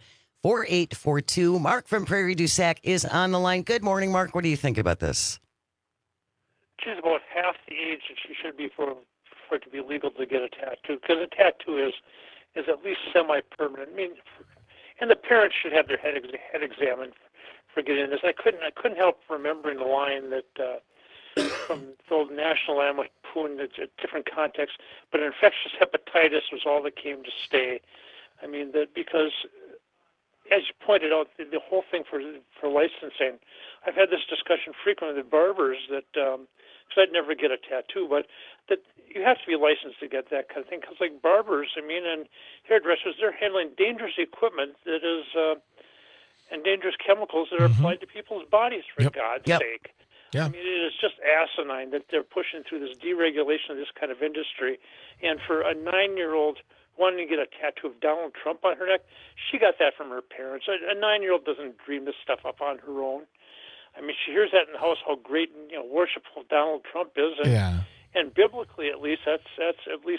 Mark from Prairie du Sac is on the line. Good morning, Mark. What do you think about this? She's about half the age that she should be for it to be legal to get a tattoo, because a tattoo is at least semi-permanent. I mean, and the parents should have their head examined for getting this. I couldn't help remembering the line that from the old national anthem, like Poon, it's a different context, but infectious hepatitis was all that came to stay. I mean, that because, as you pointed out, the whole thing for licensing, I've had this discussion frequently with barbers that, because I'd never get a tattoo, but that you have to be licensed to get that kind of thing. Because like barbers, I mean, and hairdressers, they're handling dangerous equipment that is, and dangerous chemicals that are applied to people's bodies, for God's sake. Yeah. I mean, it is just asinine that they're pushing through this deregulation of this kind of industry. And for a 9-year-old wanting to get a tattoo of Donald Trump on her neck, she got that from her parents. A 9-year-old doesn't dream this stuff up on her own. I mean, she hears that in the house, how great and worshipful Donald Trump is. And, and biblically, at least, that's at least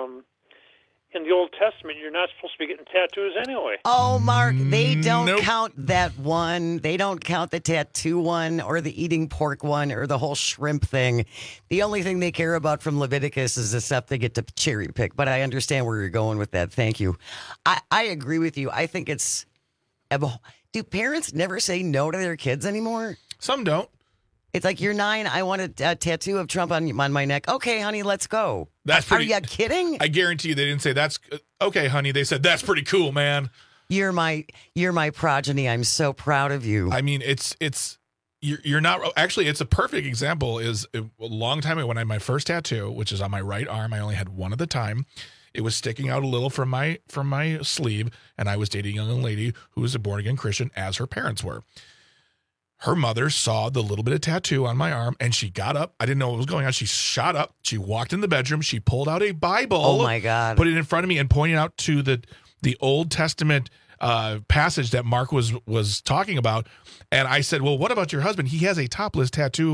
in the Old Testament, you're not supposed to be getting tattoos anyway. Oh, Mark, they don't count that one. They don't count the tattoo one or the eating pork one or the whole shrimp thing. The only thing they care about from Leviticus is the stuff they get to cherry pick. But I understand where you're going with that. Thank you. I agree with you. I think it's... Do parents never say no to their kids anymore? Some don't. It's like, you're 9, I want a tattoo of Trump on my neck. Okay, honey, let's go. Are you kidding? I guarantee you they didn't say, that's okay, honey. They said, that's pretty cool, man. You're my progeny. I'm so proud of you. I mean, you're not, actually, it's a perfect example is a long time ago when I had my first tattoo, which is on my right arm. I only had one at the time. It was sticking out a little from my sleeve, and I was dating a young lady who was a born-again Christian, as her parents were. Her mother saw the little bit of tattoo on my arm, and she got up. I didn't know what was going on. She shot up. She walked in the bedroom. She pulled out a Bible. Oh, my God. Put it in front of me and pointed out to the Old Testament passage that Mark was talking about. And I said, well, what about your husband? He has a topless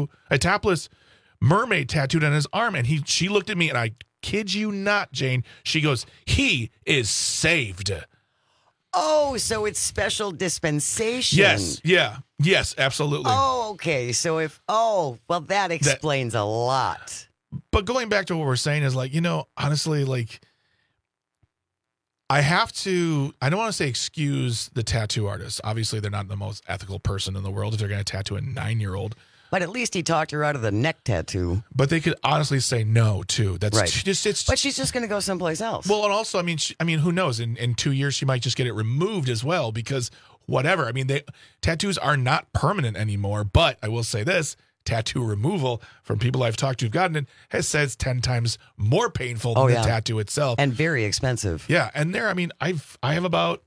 mermaid tattooed on his arm. And she looked at me, and I kid you not, Jane, she goes, he is saved. Oh, so it's special dispensation. Yes. Yeah. Yes, absolutely. Oh, okay. So that explains a lot. But going back to what we're saying is, like, honestly, like, I don't want to say excuse the tattoo artist. Obviously, they're not the most ethical person in the world if they're going to tattoo a 9-year-old. But at least he talked her out of the neck tattoo. But they could honestly say no, too. That's right. But she's just going to go someplace else. Well, and also, I mean, who knows? In 2 years, she might just get it removed as well because whatever. I mean, tattoos are not permanent anymore. But I will say this. Tattoo removal from people I've talked to who've gotten it has said it's 10 times more painful than the tattoo itself. And very expensive. Yeah. And I have about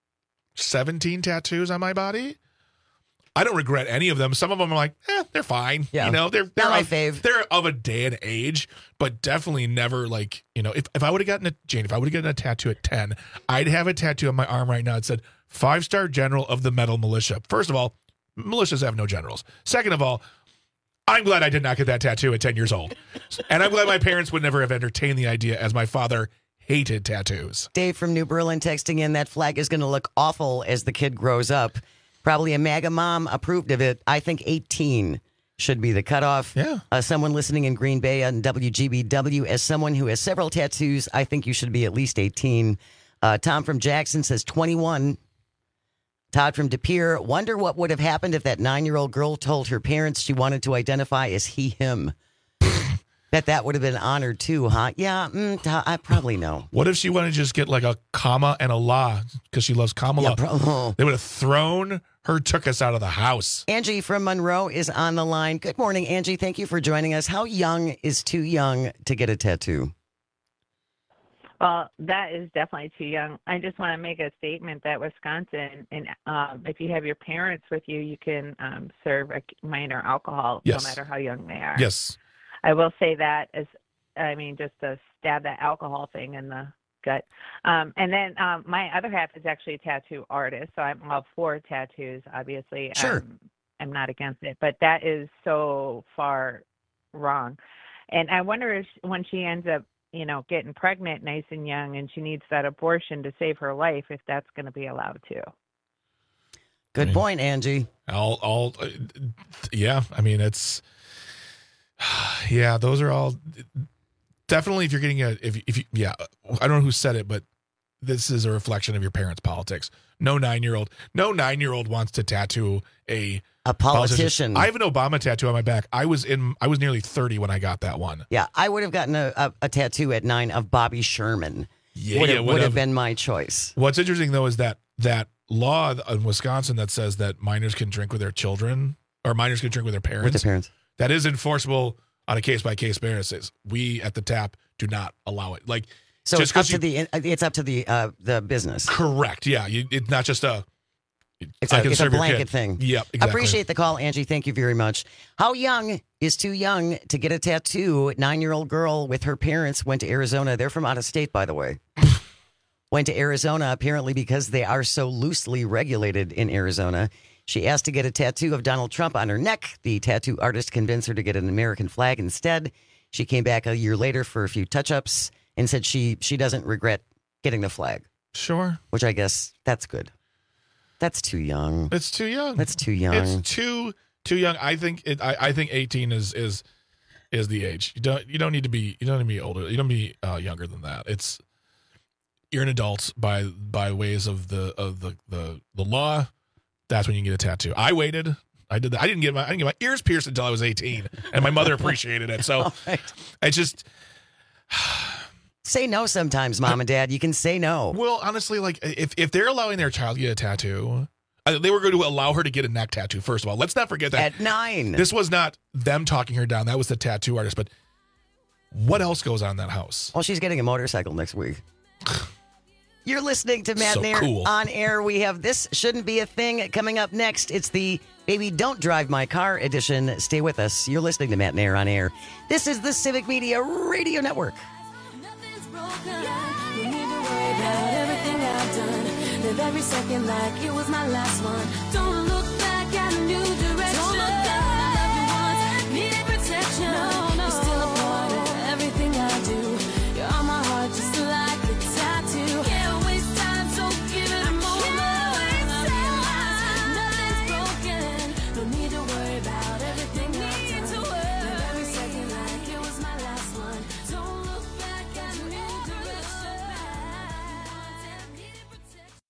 17 tattoos on my body. I don't regret any of them. Some of them are like, they're fine. Yeah. You know, they're my fave. They're of a day and age, but definitely never like, you know, if I would have gotten a tattoo at 10, I'd have a tattoo on my arm right now that said 5-star general of the metal militia. First of all, militias have no generals. Second of all, I'm glad I did not get that tattoo at 10 years old. And I'm glad my parents would never have entertained the idea, as my father hated tattoos. Dave from New Berlin texting in, that flag is going to look awful as the kid grows up. Probably a MAGA mom approved of it. I think 18 should be the cutoff. Yeah. Someone listening in Green Bay on WGBW, as someone who has several tattoos, I think you should be at least 18. Tom from Jackson says 21. Todd from De Pere, wonder what would have happened if that 9-year-old girl told her parents she wanted to identify as he, him. That would have been honored too, huh? Yeah, I probably know. What if she wanted to just get like a comma and a la because she loves Kamala? Yeah, they would have thrown her tuchus out of the house. Angie from Monroe is on the line. Good morning, Angie. Thank you for joining us. How young is too young to get a tattoo? Well, that is definitely too young. I just want to make a statement that Wisconsin, and if you have your parents with you, you can serve a minor alcohol, yes, no matter how young they are. Yes. I will say that just to stab that alcohol thing in the gut. And then my other half is actually a tattoo artist, so I'm all for tattoos, obviously. Sure. I'm not against it, but that is so far wrong. And I wonder if when she ends up, getting pregnant nice and young and she needs that abortion to save her life, if that's going to be allowed to. Good point, Angie. Yeah. I mean, it's, yeah, those are all definitely, if you're getting I don't know who said it, but this is a reflection of your parents' politics. No 9-year-old wants to tattoo a politician. I have an Obama tattoo on my back. I was nearly 30 when I got that one. Yeah, I would have gotten a tattoo at 9 of Bobby Sherman. Yeah, would have been my choice. What's interesting though is that law in Wisconsin that says that minors can drink with their children or minors can drink with their parents. With their parents. That is enforceable on a case-by-case basis. We at the TAP do not allow it. Like, so it's up to the business. Correct. Yeah, it's not just it's a blanket thing. Yep, exactly. Appreciate the call, Angie. Thank you very much. How young is too young to get a tattoo? 9-year-old girl with her parents went to Arizona. They're from out of state, by the way. Went to Arizona apparently because they are so loosely regulated in Arizona. She asked to get a tattoo of Donald Trump on her neck. The tattoo artist convinced her to get an American flag instead. She came back a year later for a few touch-ups and said she doesn't regret getting the flag. Sure. Which I guess that's good. That's too young. It's too young. That's too young. It's too young. I think 18 is the age. You don't need to be older. You don't need to be younger than that. You're an adult by ways of the law. That's when you can get a tattoo. I waited. I did that. I didn't get my ears pierced until I was 18, and my mother appreciated it. So I just say no sometimes, Mom and Dad. You can say no. Well, honestly, like if they're allowing their child to get a tattoo, they were going to allow her to get a neck tattoo. First of all, let's not forget that at 9, this was not them talking her down. That was the tattoo artist. But what else goes on in that house? Well, she's getting a motorcycle next week. You're listening to Matt Nair cool. on air. We have This Shouldn't Be a Thing coming up next. It's the Baby Don't Drive My Car edition. Stay with us. You're listening to Matt Nair on air. This is the Civic Media Radio Network. Everything I've done, live every second like it was my last one. Don't look back at a new direction. Don't look back, I loved you once, needed protection. No, you're still a part of everything I do. You're on my heart just like a tattoo. Can't waste time, so give it a moment. Nothing's broken, no need to worry about everything I've done. Live every second like it was my last one. Don't look back at a new direction.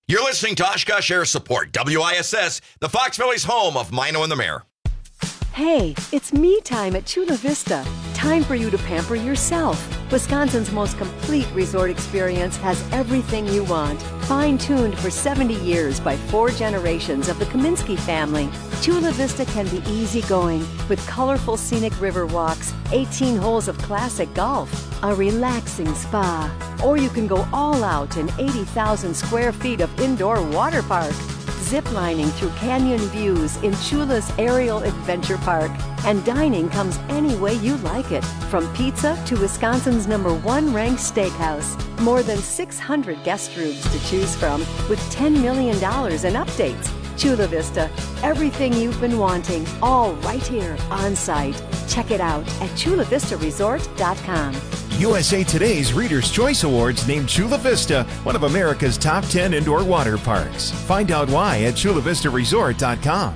You're listening to Oshkosh Air Support, WISS, the Fox Valley's home of Mino and the Mayor. Hey, it's me time at Chula Vista. Time for you to pamper yourself. Wisconsin's most complete resort experience has everything you want. Fine-tuned for 70 years by 4 generations of the Kaminsky family. Chula Vista can be easygoing with colorful scenic river walks, 18 holes of classic golf, a relaxing spa. Or you can go all out in 80,000 square feet of indoor water park. Ziplining through canyon views in Chula's Aerial Adventure Park. And dining comes any way you like it, from pizza to Wisconsin's #1 ranked steakhouse. More than 600 guest rooms to choose from, with $10 million in updates. Chula Vista, everything you've been wanting, all right here on site. Check it out at chulavistaresort.com. USA Today's Reader's Choice Awards named Chula Vista one of America's top 10 indoor water parks. Find out why at chulavistaresort.com.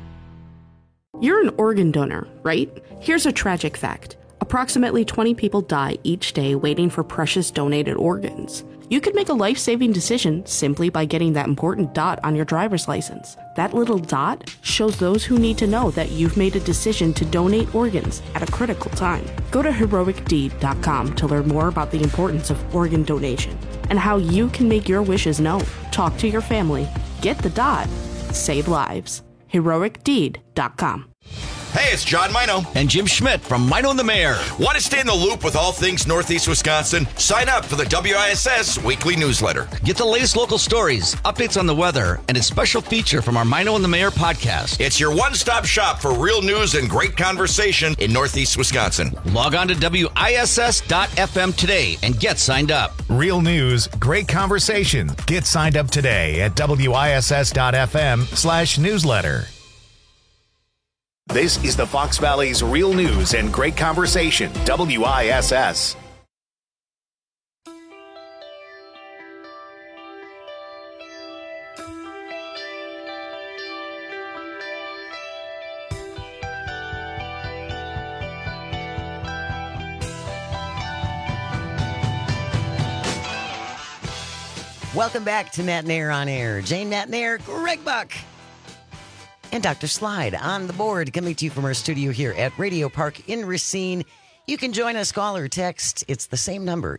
You're an organ donor, right? Here's a tragic fact. Approximately 20 people die each day waiting for precious donated organs. You could make a life-saving decision simply by getting that important dot on your driver's license. That little dot shows those who need to know that you've made a decision to donate organs at a critical time. Go to heroicdeed.com to learn more about the importance of organ donation and how you can make your wishes known. Talk to your family. Get the dot. Save lives. heroicdeed.com. Hey, it's John Mino. And Jim Schmidt from Mino and the Mayor. Want to stay in the loop with all things Northeast Wisconsin? Sign up for the WISS weekly newsletter. Get the latest local stories, updates on the weather, and a special feature from our Mino and the Mayor podcast. It's your one-stop shop for real news and great conversation in Northeast Wisconsin. Log on to WISS.FM today and get signed up. Real news, great conversation. Get signed up today at WISS.FM/newsletter. This is the Fox Valley's real news and great conversation, WISS. Welcome back to Matt Nair on Air. Jane Matt Nair, Greg Buck, and Dr. Slide on the board, coming to you from our studio here at Radio Park in Racine. You can join us, call or text. It's the same number,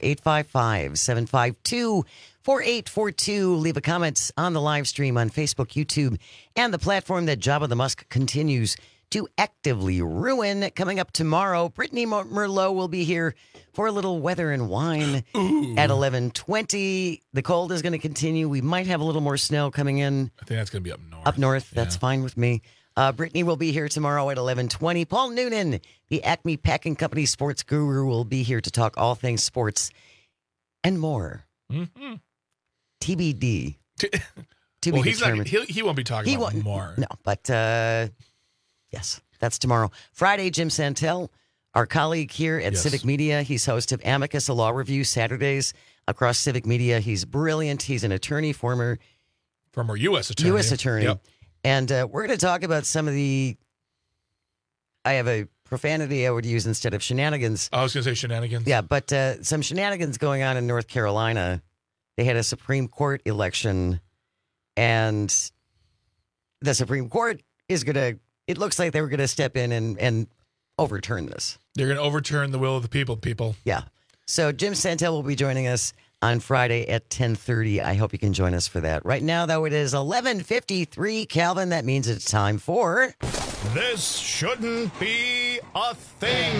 855-752-4842. Leave a comment on the live stream on Facebook, YouTube, and the platform that Jabba the Musk continues to actively ruin. Coming up tomorrow, Brittany Merlot will be here for a little weather and wine at 11:20. The cold is going to continue. We might have a little more snow coming in. I think that's going to be up north. Up north, that's fine with me. Brittany will be here tomorrow at 11:20. Paul Noonan, the Acme Packing Company sports guru, will be here to talk all things sports and more. Mm-hmm. TBD. To well, be he's determined. not, he won't be talking about more. No, but yes, that's tomorrow. Friday, Jim Santel, our colleague here at Civic Media. He's host of Amicus, a law review, Saturdays across Civic Media. He's brilliant. He's an attorney, former U.S. attorney. U.S. attorney. Yep. And we're going to talk about some of the, I have a profanity I would use instead of shenanigans. I was going to say shenanigans. Yeah, but some shenanigans going on in North Carolina. They had a Supreme Court election, and the Supreme Court is going to, it looks like they were going to step in and overturn this. They're going to overturn the will of the people. Yeah. So Jim Santel will be joining us on Friday at 10:30. I hope you can join us for that. Right now, though, it is 11:53. Calvin, that means it's time for... This shouldn't be a thing.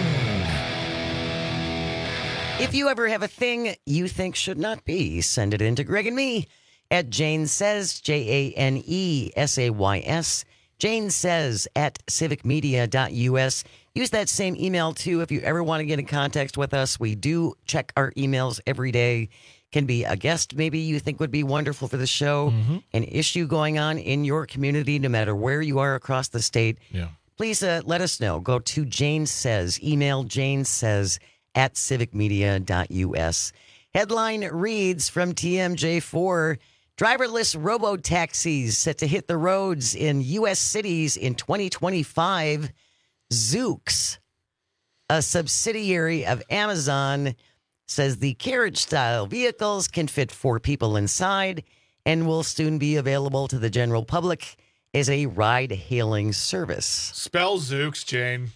If you ever have a thing you think should not be, send it in to Greg and me at Jane Says, JaneSays, Jane Says at civicmedia.us. Use that same email, too, if you ever want to get in contact with us. We do check our emails every day. Can be a guest maybe you think would be wonderful for the show, an issue going on in your community, no matter where you are across the state. Yeah. Please let us know. Go to Jane Says, email Jane Says at civicmedia.us. Headline reads from TMJ4, driverless robo-taxis set to hit the roads in U.S. cities in 2025. Zoox, a subsidiary of Amazon, says the carriage-style vehicles can fit 4 people inside and will soon be available to the general public as a ride-hailing service. Spell Zoox, Jane.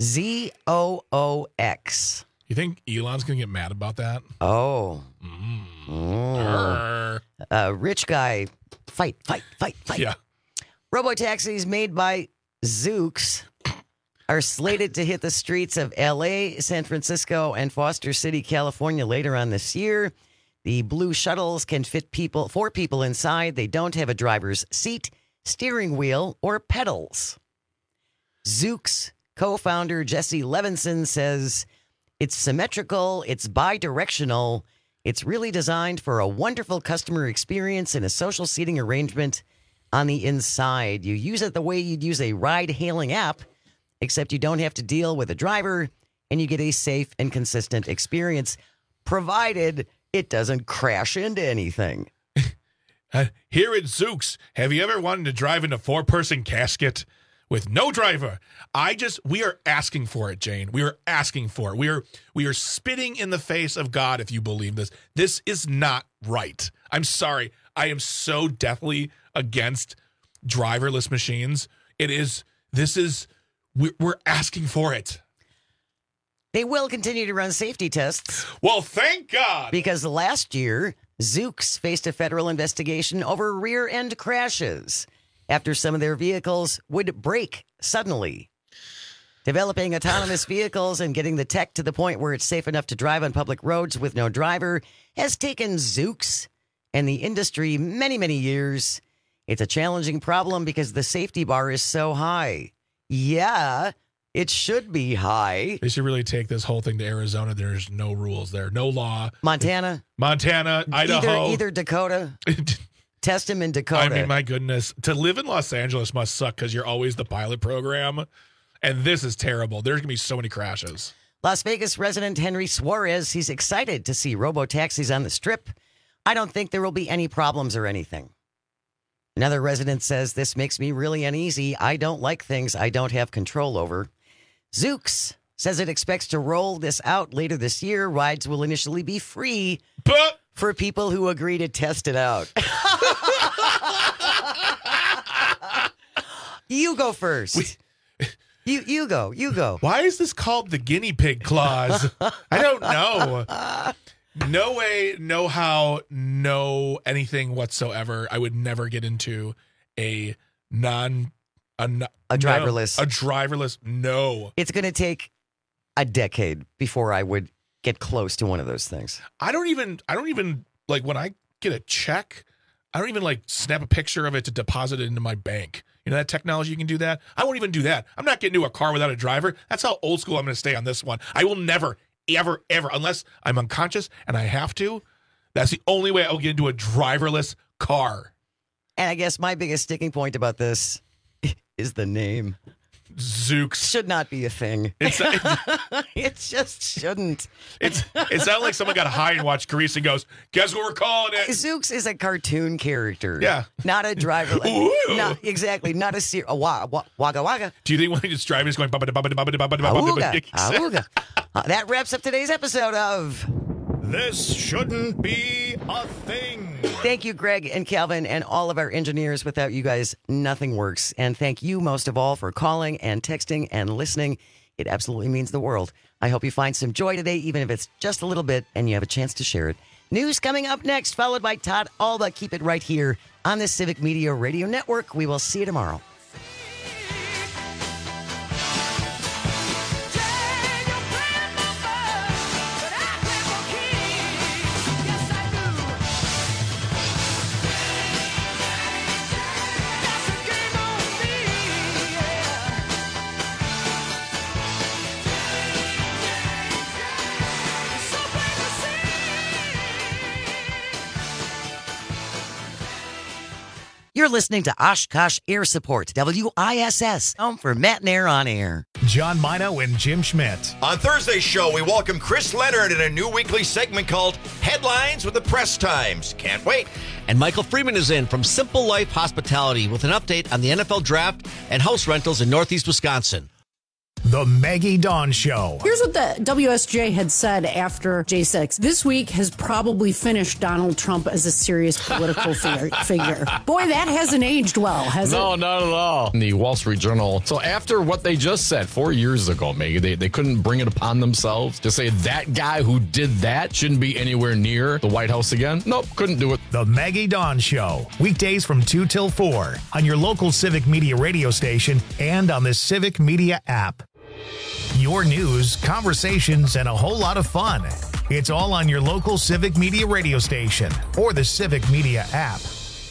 Zoox. You think Elon's going to get mad about that? Oh. Rich guy. Fight. Yeah. Robotaxis made by Zoox are slated to hit the streets of L.A., San Francisco, and Foster City, California later on this year. The blue shuttles can fit 4 people inside. They don't have a driver's seat, steering wheel, or pedals. Zoox co-founder Jesse Levinson says it's symmetrical, it's bi-directional, it's really designed for a wonderful customer experience and a social seating arrangement on the inside. You use it the way you'd use a ride-hailing app, except you don't have to deal with a driver, and you get a safe and consistent experience, provided it doesn't crash into anything. Here at Zoox, have you ever wanted to drive in a 4-person casket with no driver? We are asking for it, Jane. We are asking for it. We are spitting in the face of God if you believe this. This is not right. I'm sorry. I am so deathly against driverless machines. We're asking for it. They will continue to run safety tests. Well, thank God. Because last year, Zoox faced a federal investigation over rear-end crashes after some of their vehicles would brake suddenly. Developing autonomous vehicles and getting the tech to the point where it's safe enough to drive on public roads with no driver has taken Zoox and the industry many, many years. It's a challenging problem because the safety bar is so high. Yeah, it should be high. They should really take this whole thing to Arizona. There's no rules there, no law. Montana, Idaho. Either Dakota. Test him in Dakota. I mean, my goodness. To live in Los Angeles must suck because you're always the pilot program. And this is terrible. There's going to be so many crashes. Las Vegas resident Henry Suarez, he's excited to see robo-taxis on the Strip. I don't think there will be any problems or anything. Another resident says, this makes me really uneasy. I don't like things I don't have control over. Zoox says it expects to roll this out later this year. Rides will initially be free for people who agree to test it out. You go first. You go. Why is this called the guinea pig clause? I don't know. No way, no how, no anything whatsoever. I would never get into a driverless. No. It's going to take a decade before I would get close to one of those things. I don't even like when I get a check, I don't even like snap a picture of it to deposit it into my bank. You know that technology, you can do that? I won't even do that. I'm not getting into a car without a driver. That's how old school I'm going to stay on this one. I will never, ever, unless I'm unconscious and I have to. That's the only way I'll get into a driverless car. And I guess my biggest sticking point about this is the name. Zoox should not be a thing. It just shouldn't. It sounds like someone got high and watched Grease and goes, guess what we're calling it? Zoox is a cartoon character. Yeah. Not a driver. Exactly. Not a wagga wagga. Do you think when he's driving, he's going awooga? That wraps up today's episode of This Shouldn't Be a Thing. Thank you, Greg and Calvin, and all of our engineers. Without you guys, nothing works. And thank you most of all for calling and texting and listening. It absolutely means the world. I hope you find some joy today, even if it's just a little bit, and you have a chance to share it. News coming up next, followed by Todd Alba. Keep it right here on the Civic Media Radio Network. We will see you tomorrow. You're listening to Oshkosh Air Support, WISS, home for Matt and Air on Air. John Mino and Jim Schmidt. On Thursday's show, we welcome Chris Leonard in a new weekly segment called Headlines with the Press Times. Can't wait. And Michael Freeman is in from Simple Life Hospitality with an update on the NFL Draft and house rentals in Northeast Wisconsin. The Maggie Dawn Show. Here's what the WSJ had said after J6. This week has probably finished Donald Trump as a serious political figure. Boy, that hasn't aged well, has it? No, not at all. In the Wall Street Journal. So after what they just said 4 years ago, Maggie, they couldn't bring it upon themselves to say that guy who did that shouldn't be anywhere near the White House again. Nope, couldn't do it. The Maggie Dawn Show. Weekdays from 2 till 4 on your local Civic Media radio station and on the Civic Media app. Your news, conversations, and a whole lot of fun. It's all on your local Civic Media radio station or the Civic Media app.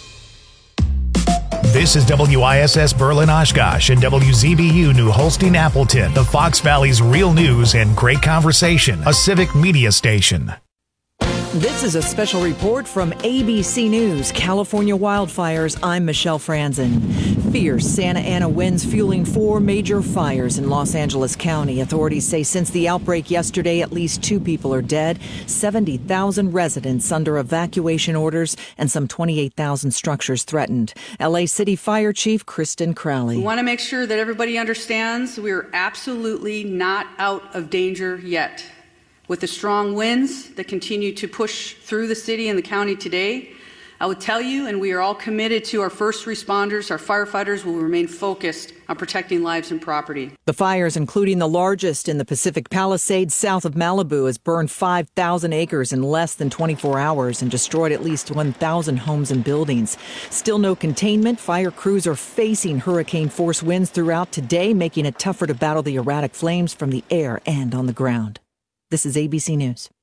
This is WISS Berlin Oshkosh and WZBU New Holstein Appleton, the Fox Valley's real news and great conversation, a Civic Media station. This is a special report from ABC News, California wildfires. I'm Michelle Franzen. Fierce Santa Ana winds fueling 4 major fires in Los Angeles County. Authorities say since the outbreak yesterday, at least 2 people are dead, 70,000 residents under evacuation orders, and some 28,000 structures threatened. LA City Fire Chief Kristen Crowley. We want to make sure that everybody understands we're absolutely not out of danger yet. With the strong winds that continue to push through the city and the county today, I would tell you, and we are all committed to our first responders, our firefighters will remain focused on protecting lives and property. The fires, including the largest in the Pacific Palisades south of Malibu, has burned 5,000 acres in less than 24 hours and destroyed at least 1,000 homes and buildings. Still no containment. Fire crews are facing hurricane-force winds throughout today, making it tougher to battle the erratic flames from the air and on the ground. This is ABC News.